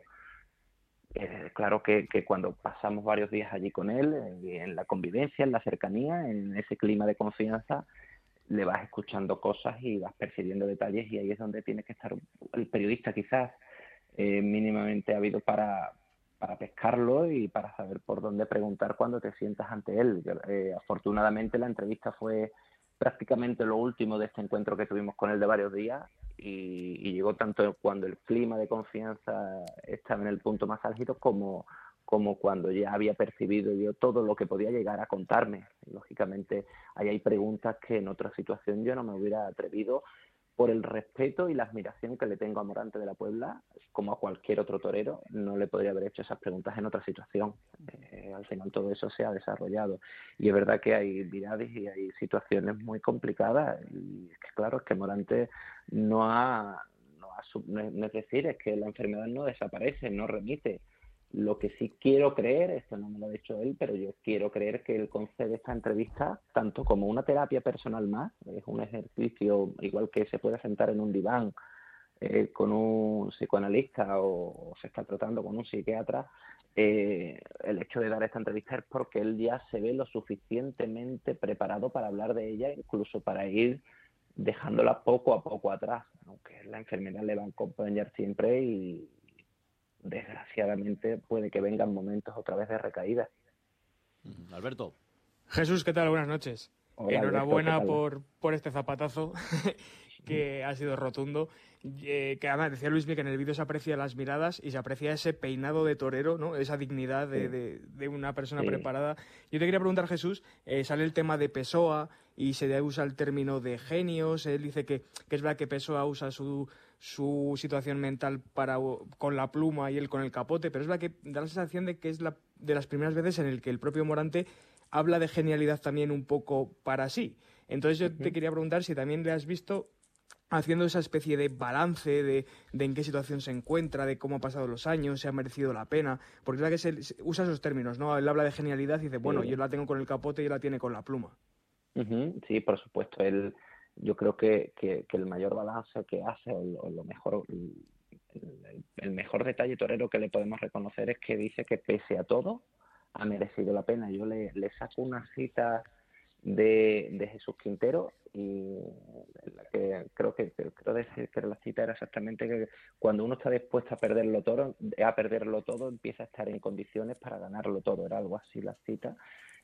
Claro que cuando pasamos varios días allí con él, en la convivencia, en la cercanía, en ese clima de confianza, le vas escuchando cosas y vas percibiendo detalles, y ahí es donde tiene que estar el periodista quizás mínimamente habido para pescarlo y para saber por dónde preguntar cuando te sientas ante él. Afortunadamente la entrevista fue prácticamente lo último de este encuentro que tuvimos con él de varios días, y llegó tanto cuando el clima de confianza estaba en el punto más álgido como cuando ya había percibido yo todo lo que podía llegar a contarme. Lógicamente ahí hay preguntas que en otra situación yo no me hubiera atrevido, por el respeto y la admiración que le tengo a Morante de la Puebla, como a cualquier otro torero. No le podría haber hecho esas preguntas en otra situación. Al final todo eso se ha desarrollado. Y es verdad que hay virades y hay situaciones muy complicadas. Y es que, claro, es que Morante no es decir, es que la enfermedad no desaparece, no remite. Lo que sí quiero creer, esto no me lo ha dicho él, pero yo quiero creer que él concede esta entrevista tanto como una terapia personal más, es un ejercicio igual que se puede sentar en un diván con un psicoanalista o se está tratando con un psiquiatra. El hecho de dar esta entrevista es porque él ya se ve lo suficientemente preparado para hablar de ella, incluso para ir dejándola poco a poco atrás, aunque la enfermedad le va a acompañar siempre y desgraciadamente puede que vengan momentos otra vez de recaída. Alberto. Jesús, ¿qué tal? Buenas noches. Hola, enhorabuena Alberto, por este zapatazo que ha sido rotundo. Que además decía Luis que en el vídeo se aprecia las miradas y se aprecia ese peinado de torero, ¿no? Esa dignidad de una persona preparada. Yo te quería preguntar, Jesús, sale el tema de Pessoa y se usa el término de genios. Él dice que es verdad que Pessoa usa su situación mental con la pluma y él con el capote, pero es verdad que da la sensación de que es de las primeras veces en el que el propio Morante habla de genialidad también un poco para sí. Entonces yo te quería preguntar si también le has visto haciendo esa especie de balance de en qué situación se encuentra, de cómo han pasado los años, si ha merecido la pena, porque es verdad que se usa esos términos, ¿no? Él habla de genialidad y dice, bueno, yo la tengo con el capote y él la tiene con la pluma. Sí, por supuesto. Yo creo que el mayor balance que hace, o lo mejor, el mejor detalle torero que le podemos reconocer es que dice que pese a todo ha merecido la pena. Yo le saco una cita de Jesús Quintero, y en la que creo decir que la cita era exactamente que cuando uno está dispuesto a perderlo todo, empieza a estar en condiciones para ganarlo todo. Era algo así la cita.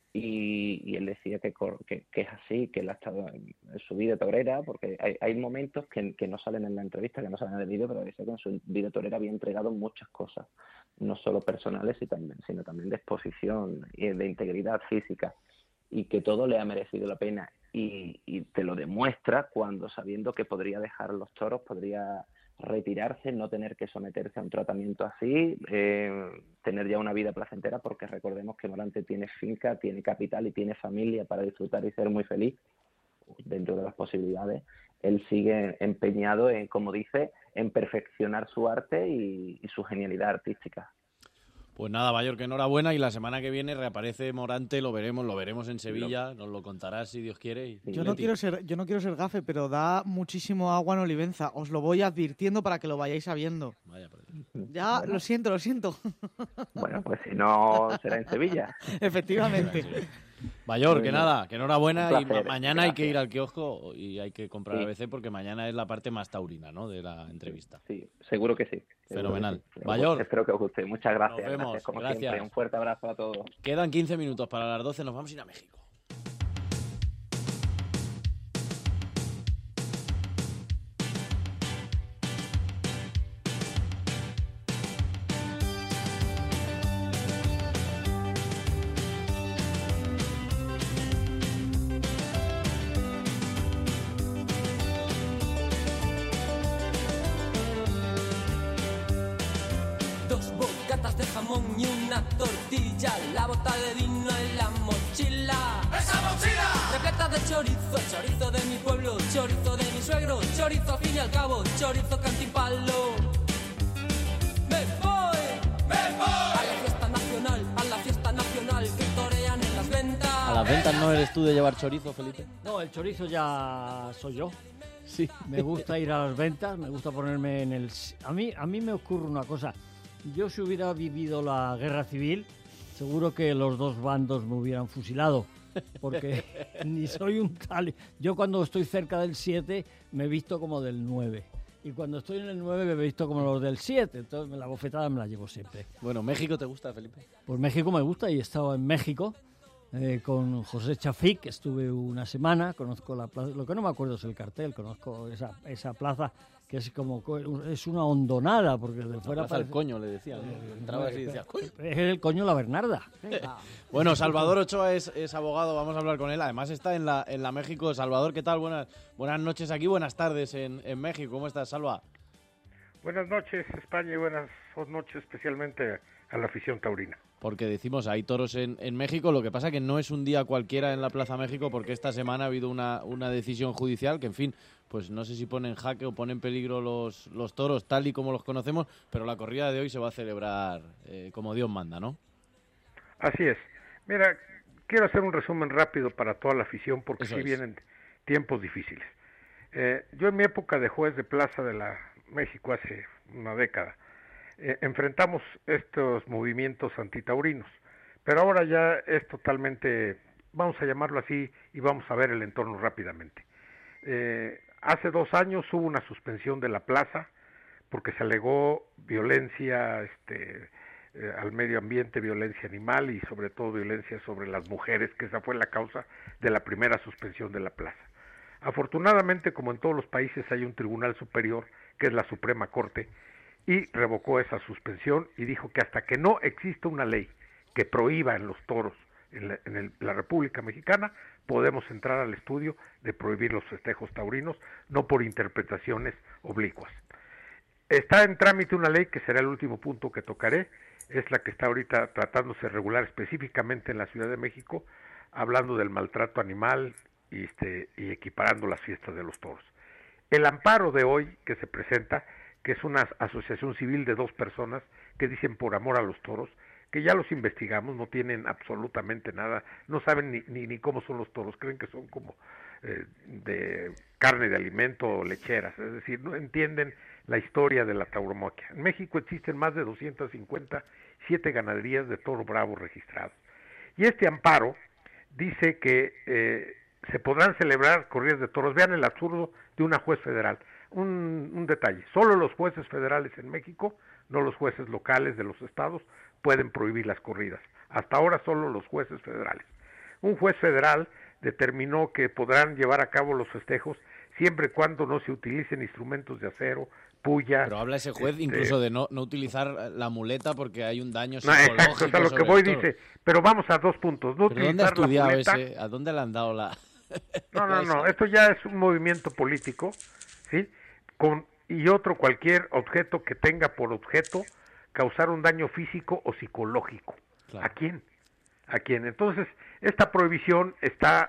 Y él decía que es así, que él ha estado en su vida torera, porque hay momentos que no salen en la entrevista, que no salen en el vídeo, pero dice que en su vida torera había entregado muchas cosas, no solo personales, sino también de exposición y de integridad física, y que todo le ha merecido la pena. Y te lo demuestra cuando, sabiendo que podría dejar los toros, podría retirarse, no tener que someterse a un tratamiento así, tener ya una vida placentera, porque recordemos que Morante tiene finca, tiene capital y tiene familia para disfrutar y ser muy feliz dentro de las posibilidades. Él sigue empeñado en, como dice, en perfeccionar su arte y su genialidad artística. Pues nada, Mallorca, enhorabuena, y la semana que viene reaparece Morante, lo veremos en Sevilla, nos lo contarás si Dios quiere. Y... Yo no quiero ser gafe, pero da muchísimo agua en Olivenza. Os lo voy advirtiendo para que lo vayáis sabiendo. Vaya, ya, bueno. Lo siento. Bueno, pues si no, será en Sevilla. Efectivamente. Mayor, que nada, que enhorabuena, placer, y mañana hay que ir al kiosco y hay que comprar ABC porque mañana es la parte más taurina, ¿no?, de la entrevista. Sí, seguro que sí. Fenomenal. Que sí. Mayor. Espero que os guste. Muchas gracias. Nos vemos. Gracias, como gracias. siempre. Un fuerte abrazo a todos. Quedan 15 minutos para las 12, nos vamos a ir a México. Y una tortilla, la bota de vino en la mochila. ¡Esa mochila! Repleta de chorizo de mi pueblo, chorizo de mi suegro, chorizo al fin y al cabo, chorizo cantipalo. ¡Me voy! A la fiesta nacional que torean en las ventas. ¿A las ventas no eres tú de llevar chorizo, Felipe? No, el chorizo ya soy yo. Sí. Me gusta ir a las ventas, me gusta ponerme en el... A mí me ocurre una cosa. Yo si hubiera vivido la guerra civil, seguro que los dos bandos me hubieran fusilado, porque ni soy un tal... Yo cuando estoy cerca del 7 me he visto como del 9, y cuando estoy en el 9 me he visto como los del 7, entonces la bofetada me la llevo siempre. Bueno, ¿México te gusta, Felipe? Pues México me gusta y he estado en México con José Chafik, estuve una semana, conozco la plaza, lo que no me acuerdo es el cartel, conozco esa plaza, que es como es una hondonada, porque de fuera parece... el coño, le decía. Entraba así y decía, ¡coño! Es el coño la Bernarda. Bueno, Salvador Ochoa es abogado, vamos a hablar con él. Además está en la México. Salvador, ¿qué tal? Buenas noches aquí, buenas tardes en México. ¿Cómo estás, Salva? Buenas noches, España, y buenas noches especialmente a la afición taurina. Porque decimos, hay toros en México, lo que pasa que no es un día cualquiera en la Plaza México, porque esta semana ha habido una decisión judicial que, en fin, pues no sé si pone en jaque o pone en peligro los toros tal y como los conocemos, pero la corrida de hoy se va a celebrar como Dios manda, ¿no? Así es. Mira, quiero hacer un resumen rápido para toda la afición, porque Eso sí es. vienen tiempos difíciles. Yo en mi época de juez de plaza de la México hace una década, enfrentamos estos movimientos antitaurinos, pero ahora ya es totalmente, vamos a llamarlo así, y vamos a ver el entorno rápidamente. Hace 2 años hubo una suspensión de la plaza porque se alegó violencia al medio ambiente, violencia animal y sobre todo violencia sobre las mujeres, que esa fue la causa de la primera suspensión de la plaza. Afortunadamente, como en todos los países, hay un tribunal superior, que es la Suprema Corte, y revocó esa suspensión y dijo que hasta que no exista una ley que prohíba en los toros en la República Mexicana, podemos entrar al estudio de prohibir los festejos taurinos, no por interpretaciones oblicuas. Está en trámite una ley, que será el último punto que tocaré, es la que está ahorita tratándose de regular específicamente en la Ciudad de México, hablando del maltrato animal y equiparando las fiestas de los toros. El amparo de hoy que se presenta, que es una asociación civil de 2 personas que dicen por amor a los toros, que ya los investigamos, no tienen absolutamente nada, no saben ni cómo son los toros, creen que son como de carne de alimento o lecheras, es decir, no entienden la historia de la tauromaquia. En México existen más de 257 ganaderías de toro bravo registrados. Y este amparo dice que se podrán celebrar corridas de toros. Vean el absurdo de una juez federal. Un detalle, solo los jueces federales en México, no los jueces locales de los estados, pueden prohibir las corridas. Hasta ahora solo los jueces federales. Un juez federal determinó que podrán llevar a cabo los festejos siempre y cuando no se utilicen instrumentos de acero, puya. Pero habla ese juez incluso de no utilizar la muleta porque hay un daño no, psicológico. Exacto, o sea, lo que voy dice, pero vamos a 2 puntos. No ¿Pero dónde ha estudiado la muleta, ese? ¿A dónde le han dado la...? No, esto ya es un movimiento político, ¿sí? y otro cualquier objeto que tenga por objeto causar un daño físico o psicológico. Claro. ¿A quién? ¿A quién? Entonces, esta prohibición esta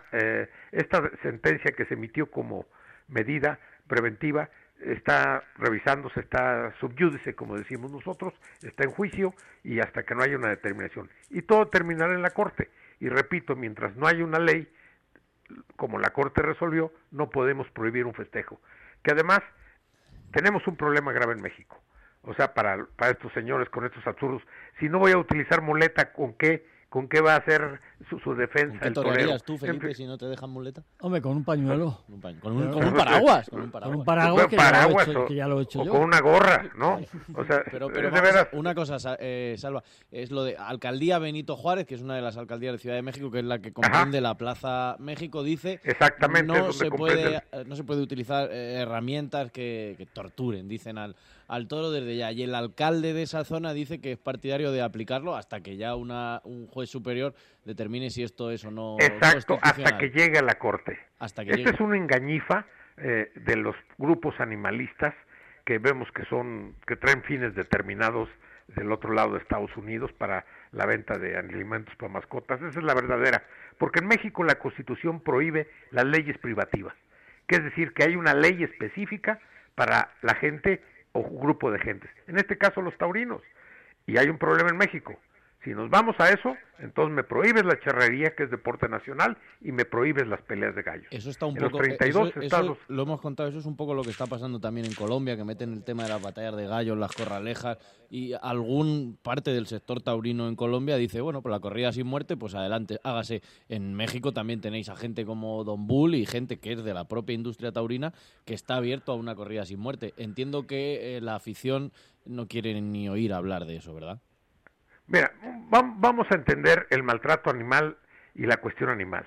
sentencia que se emitió como medida preventiva, está revisándose, está sub judice, como decimos nosotros, está en juicio y hasta que no haya una determinación. Y todo terminará en la Corte. Y repito, mientras no haya una ley, como la Corte resolvió, no podemos prohibir un festejo. Que además, tenemos un problema grave en México. O sea, para estos señores con estos absurdos, si no voy a utilizar muleta, ¿con qué va a hacer su defensa? ¿Qué torearías tú, Felipe, si no te dejan muleta? Hombre, con un pañuelo. Con un paraguas. Con un paraguas que ya lo he hecho yo. O con una gorra, ¿no? O sea, pero de vamos, veras. Una cosa, Salva, es lo de Alcaldía Benito Juárez, que es una de las alcaldías de Ciudad de México, que es la que comprende la Plaza México, dice exactamente no se puede utilizar herramientas que torturen, dicen al toro desde ya. Y el alcalde de esa zona dice que es partidario de aplicarlo hasta que ya un juez superior determine si esto es o no. Exacto, hasta que llegue a la Corte. Esta es una engañifa de los grupos animalistas que vemos que traen fines determinados del otro lado de Estados Unidos para la venta de alimentos para mascotas. Esa es la verdadera, porque en México la Constitución prohíbe las leyes privativas, que es decir, que hay una ley específica para la gente o un grupo de gentes, en este caso los taurinos, y hay un problema en México. Si nos vamos a eso, entonces me prohíbes la charrería, que es deporte nacional, y me prohíbes las peleas de gallos. Eso está un en poco. Los 32 estados. Lo hemos contado, eso es un poco lo que está pasando también en Colombia, que meten el tema de las batallas de gallos, las corralejas, y algún parte del sector taurino en Colombia dice, bueno, pues la corrida sin muerte, pues adelante, hágase. En México también tenéis a gente como Don Bull y gente que es de la propia industria taurina que está abierto a una corrida sin muerte. Entiendo que la afición no quiere ni oír hablar de eso, ¿verdad? Mira, vamos a entender el maltrato animal y la cuestión animal.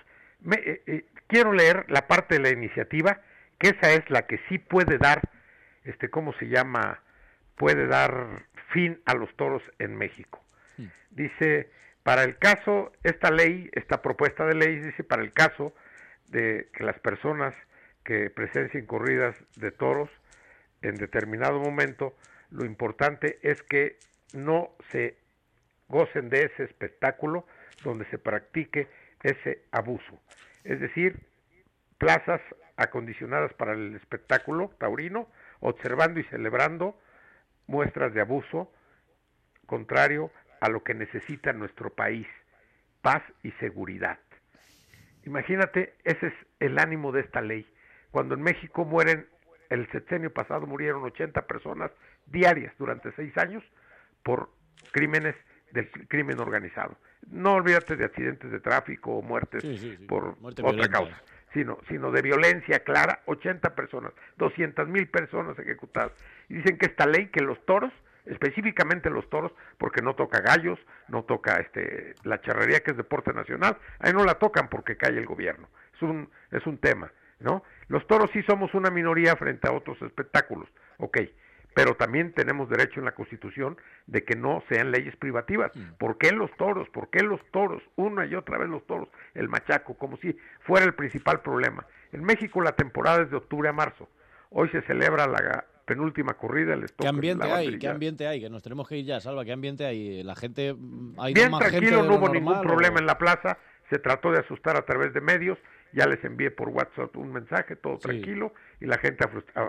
Quiero leer la parte de la iniciativa, que esa es la que sí puede dar, ¿cómo se llama? Puede dar fin a los toros en México. Dice, para el caso, esta propuesta de ley dice, para el caso de que las personas que presencien corridas de toros en determinado momento, lo importante es que no se gocen de ese espectáculo donde se practique ese abuso. Es decir, plazas acondicionadas para el espectáculo taurino, observando y celebrando muestras de abuso contrario a lo que necesita nuestro país, paz y seguridad. Imagínate, ese es el ánimo de esta ley. Cuando en México el sexenio pasado murieron 80 personas diarias durante 6 años por crímenes del crimen organizado. No olvídate de accidentes de tráfico o muertes por otra causa, sino de violencia clara, 80 personas, 200,000 personas ejecutadas. Y dicen que esta ley, que los toros, específicamente los toros, porque no toca gallos, no toca la charrería, que es deporte nacional, ahí no la tocan porque cae el gobierno. Es un tema, ¿no? Los toros sí somos una minoría frente a otros espectáculos, pero también tenemos derecho en la Constitución de que no sean leyes privativas. ¿Por qué los toros? ¿Por qué los toros? Una y otra vez los toros, el machaco, como si fuera el principal problema. En México la temporada es de octubre a marzo. Hoy se celebra la penúltima corrida. ¿Qué ambiente hay? ¿Qué ambiente hay? Que nos tenemos que ir ya, Salva. ¿Qué ambiente hay? La gente... ¿Hay bien más tranquilo, gente de no hubo normal, ningún problema en la plaza. Se trató de asustar a través de medios. Ya les envié por WhatsApp un mensaje, todo tranquilo, y la gente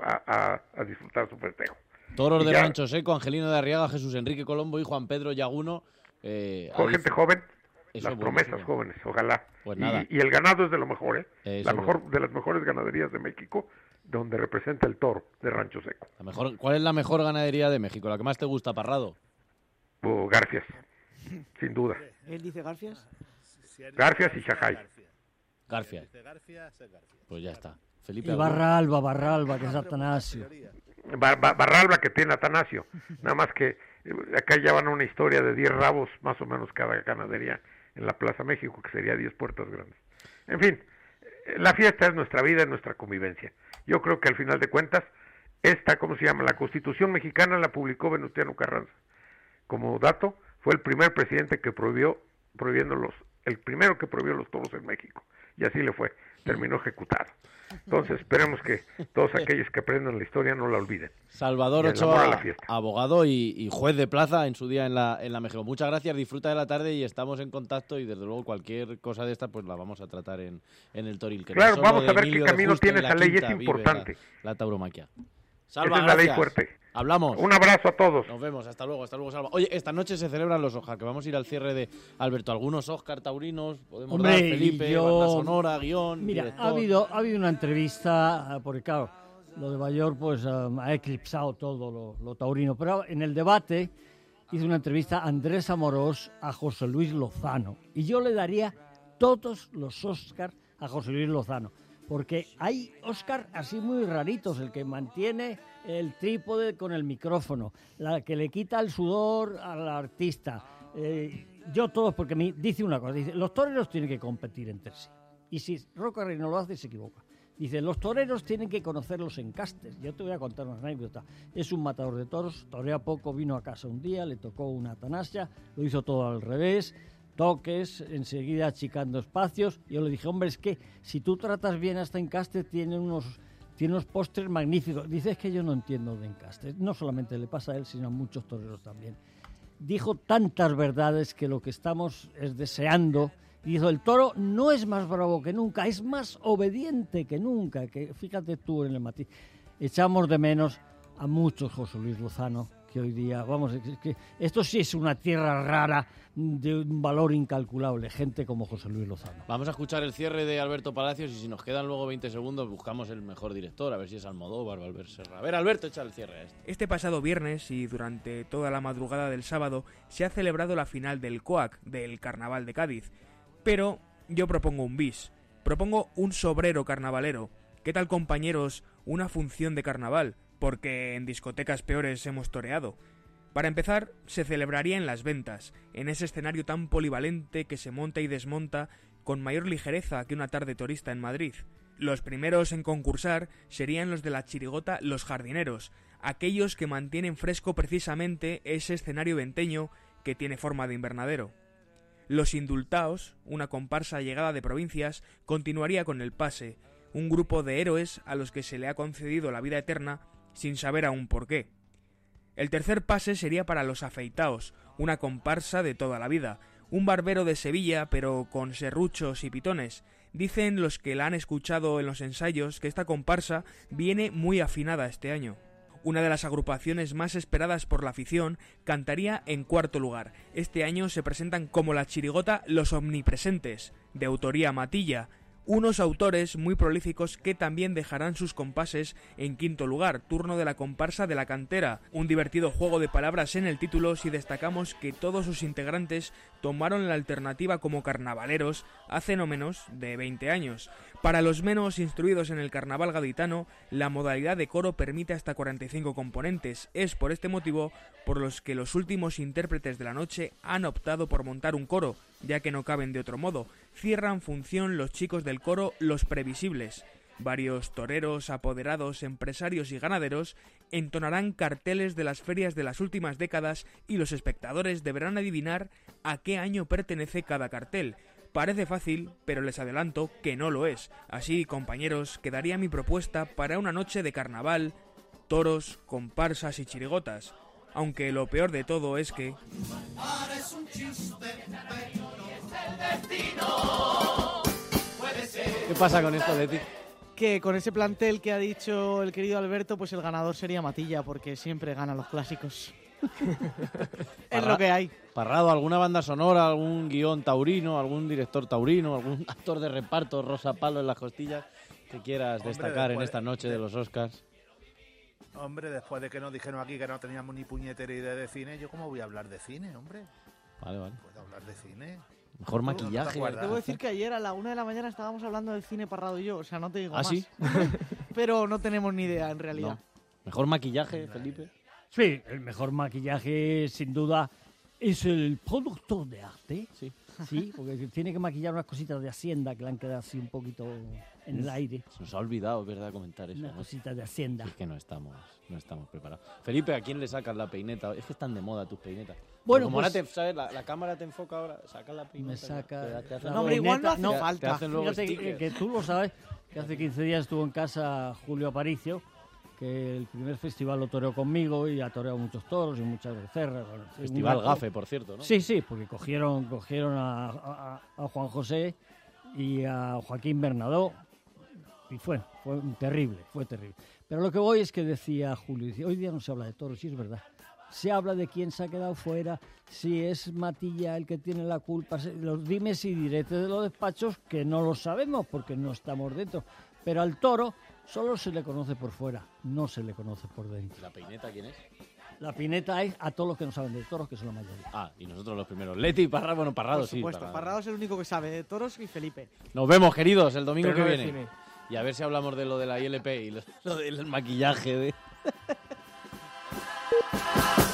a disfrutar su festejo. Toros de Rancho Seco, Angelino de Arriaga, Jesús Enrique Colombo y Juan Pedro Yaguno. Gente joven, las promesas jóvenes, ojalá. Pues nada. Y el ganado es de lo mejor, de las mejores ganaderías de México, donde representa el toro de Rancho Seco. ¿Cuál es la mejor ganadería de México? ¿La que más te gusta, Parrado? Garfias, sin duda. ¿Él dice Garfias? Garfias y Shanghái. Garfias. Pues ya está. Felipe. Y Barralba, que es Atanasio. Barralba, que tiene Atanasio. Nada más que acá ya van una historia de 10 rabos, más o menos cada ganadería en la Plaza México, que sería 10 puertas grandes. En fin, la fiesta es nuestra vida, es nuestra convivencia. Yo creo que al final de cuentas, la Constitución mexicana la publicó Venustiano Carranza. Como dato, fue el primer presidente que prohibiendo el primero que prohibió los toros en México, y así le fue, terminó ejecutado. Entonces esperemos que todos aquellos que aprendan la historia no la olviden. Salvador Ochoa, abogado y juez de plaza en su día en la México. Muchas gracias, disfruta de la tarde y estamos en contacto, y desde luego cualquier cosa de esta pues la vamos a tratar en el Toril. Que claro, no vamos a ver Emilio qué camino tiene esa ley, es vive importante. La tauromaquia. Salva, esa es la ley fuerte. Hablamos. Un abrazo a todos. Nos vemos, hasta luego, Salva. Oye, esta noche se celebran los Oscar, que vamos a ir al cierre de Alberto. Algunos Oscar taurinos, podemos dar Felipe, banda sonora, guión, mira, director. ha habido una entrevista, porque claro, lo de Bayor pues ha eclipsado todo lo taurino, pero en el debate hizo una entrevista Andrés Amorós a José Luis Lozano, y yo le daría todos los Oscar a José Luis Lozano, porque hay Oscar así muy raritos, el que mantiene el trípode con el micrófono, la que le quita el sudor al artista. Yo todos, porque me dice una cosa, dice, los toreros tienen que competir entre sí, y si Roca Rey no lo hace, se equivoca. Dice, los toreros tienen que conocer los encastes. Yo te voy a contar una anécdota. Es un matador de toros, torea poco, vino a casa un día, le tocó una Atanassia, lo hizo todo al revés, toques, enseguida achicando espacios. Yo le dije, hombre, es que si tú tratas bien a este encaste, tiene unos postres magníficos. Dice, es que yo no entiendo de encastes. No solamente le pasa a él, sino a muchos toreros también. Dijo tantas verdades que lo que estamos es deseando. Y dijo, el toro no es más bravo que nunca, es más obediente que nunca. Que fíjate tú en el matiz. Echamos de menos a muchos José Luis Lozano, que hoy día, vamos, es que esto sí es una tierra rara de un valor incalculable, gente como José Luis Lozano. Vamos a escuchar el cierre de Alberto Palacios, y si nos quedan luego 20 segundos buscamos el mejor director, a ver si es Almodóvar o Albert Serra. A ver, Alberto, echa el cierre a esto. Este pasado viernes y durante toda la madrugada del sábado se ha celebrado la final del COAC, del Carnaval de Cádiz. Pero yo propongo un bis, propongo un sobrero carnavalero. ¿Qué tal, compañeros, una función de carnaval? Porque en discotecas peores hemos toreado. Para empezar, se celebraría en Las Ventas, en ese escenario tan polivalente que se monta y desmonta con mayor ligereza que una tarde turista en Madrid. Los primeros en concursar serían los de la chirigota Los Jardineros, aquellos que mantienen fresco precisamente ese escenario venteño que tiene forma de invernadero. Los Indultaos, una comparsa llegada de provincias, continuaría con el pase, un grupo de héroes a los que se le ha concedido la vida eterna sin saber aún por qué. El tercer pase sería para los Afeitaos, una comparsa de toda la vida, un barbero de Sevilla pero con serruchos y pitones. Dicen los que la han escuchado en los ensayos que esta comparsa viene muy afinada este año. Una de las agrupaciones más esperadas por la afición cantaría en cuarto lugar. Este año se presentan como la chirigota Los Omnipresentes, de autoría Matilla, unos autores muy prolíficos que también dejarán sus compases en quinto lugar, turno de la comparsa de la Cantera, un divertido juego de palabras en el título si destacamos que todos sus integrantes tomaron la alternativa como carnavaleros hace no menos de 20 años. Para los menos instruidos en el carnaval gaditano, la modalidad de coro permite hasta 45 componentes. Es por este motivo por los que los últimos intérpretes de la noche han optado por montar un coro, ya que no caben de otro modo. Cierran función los chicos del coro Los Previsibles. Varios toreros, apoderados, empresarios y ganaderos entonarán carteles de las ferias de las últimas décadas y los espectadores deberán adivinar a qué año pertenece cada cartel. Parece fácil, pero les adelanto que no lo es. Así, compañeros, quedaría mi propuesta para una noche de carnaval, toros, comparsas y chirigotas. Aunque lo peor de todo es que... ¿Qué pasa con esto, Leti? Que con ese plantel que ha dicho el querido Alberto, pues el ganador sería Matilla, porque siempre gana los clásicos. Es lo que hay. Parrado, ¿alguna banda sonora, algún guión taurino, algún director taurino, algún actor de reparto, Rosa Palo en las costillas, que quieras destacar en esta noche de los Oscars? Hombre, después de que nos dijeron aquí que no teníamos ni puñetera idea de cine, ¿yo cómo voy a hablar de cine, hombre? Vale. ¿Puedo hablar de cine? Mejor maquillaje. Debo decir que ayer a la 1 de la mañana estábamos hablando del cine Parrado y yo, o sea, no te digo más. ¿Ah, sí? Pero no tenemos ni idea, en realidad. No. ¿Mejor maquillaje, Felipe? Sí, el mejor maquillaje, sin duda, es el productor de arte. Sí. Sí, porque tiene que maquillar unas cositas de Hacienda que le han quedado así un poquito en el aire. Se nos ha olvidado, es verdad, comentar eso. Unas ¿no? cositas de Hacienda. Es que no estamos preparados. Felipe, ¿a quién le sacas la peineta? Es que están de moda tus peinetas. Bueno, como pues, ahora ¿sabes? La cámara te enfoca ahora, sacas la peineta. Me saca... No, hombre, igual no hace falta. Te hacen luego Fíjate que tú lo sabes, que hace 15 días estuvo en casa Julio Aparicio, que el primer festival lo toreó conmigo y ha toreado muchos toros y muchas becerras. Bueno, Festival Gafe, por cierto, ¿no? Sí, porque cogieron a Juan José y a Joaquín Bernadó y fue terrible. Pero lo que voy es que decía Julio, hoy día no se habla de toros, sí es verdad. Se habla de quién se ha quedado fuera, si es Matilla el que tiene la culpa, los dimes y diretes de los despachos que no lo sabemos porque no estamos dentro. Pero al toro solo se le conoce por fuera, no se le conoce por dentro. ¿La peineta quién es? La pineta es a todos los que no saben de toros, que son la mayoría. Ah, y nosotros los primeros. Leti y Parrado, bueno, Parrado Por supuesto, sí. Parrado es el único que sabe de toros y Felipe. Nos vemos, queridos, el domingo Pero que no de viene. cine. Y a ver si hablamos de lo de la ILP y lo del maquillaje de...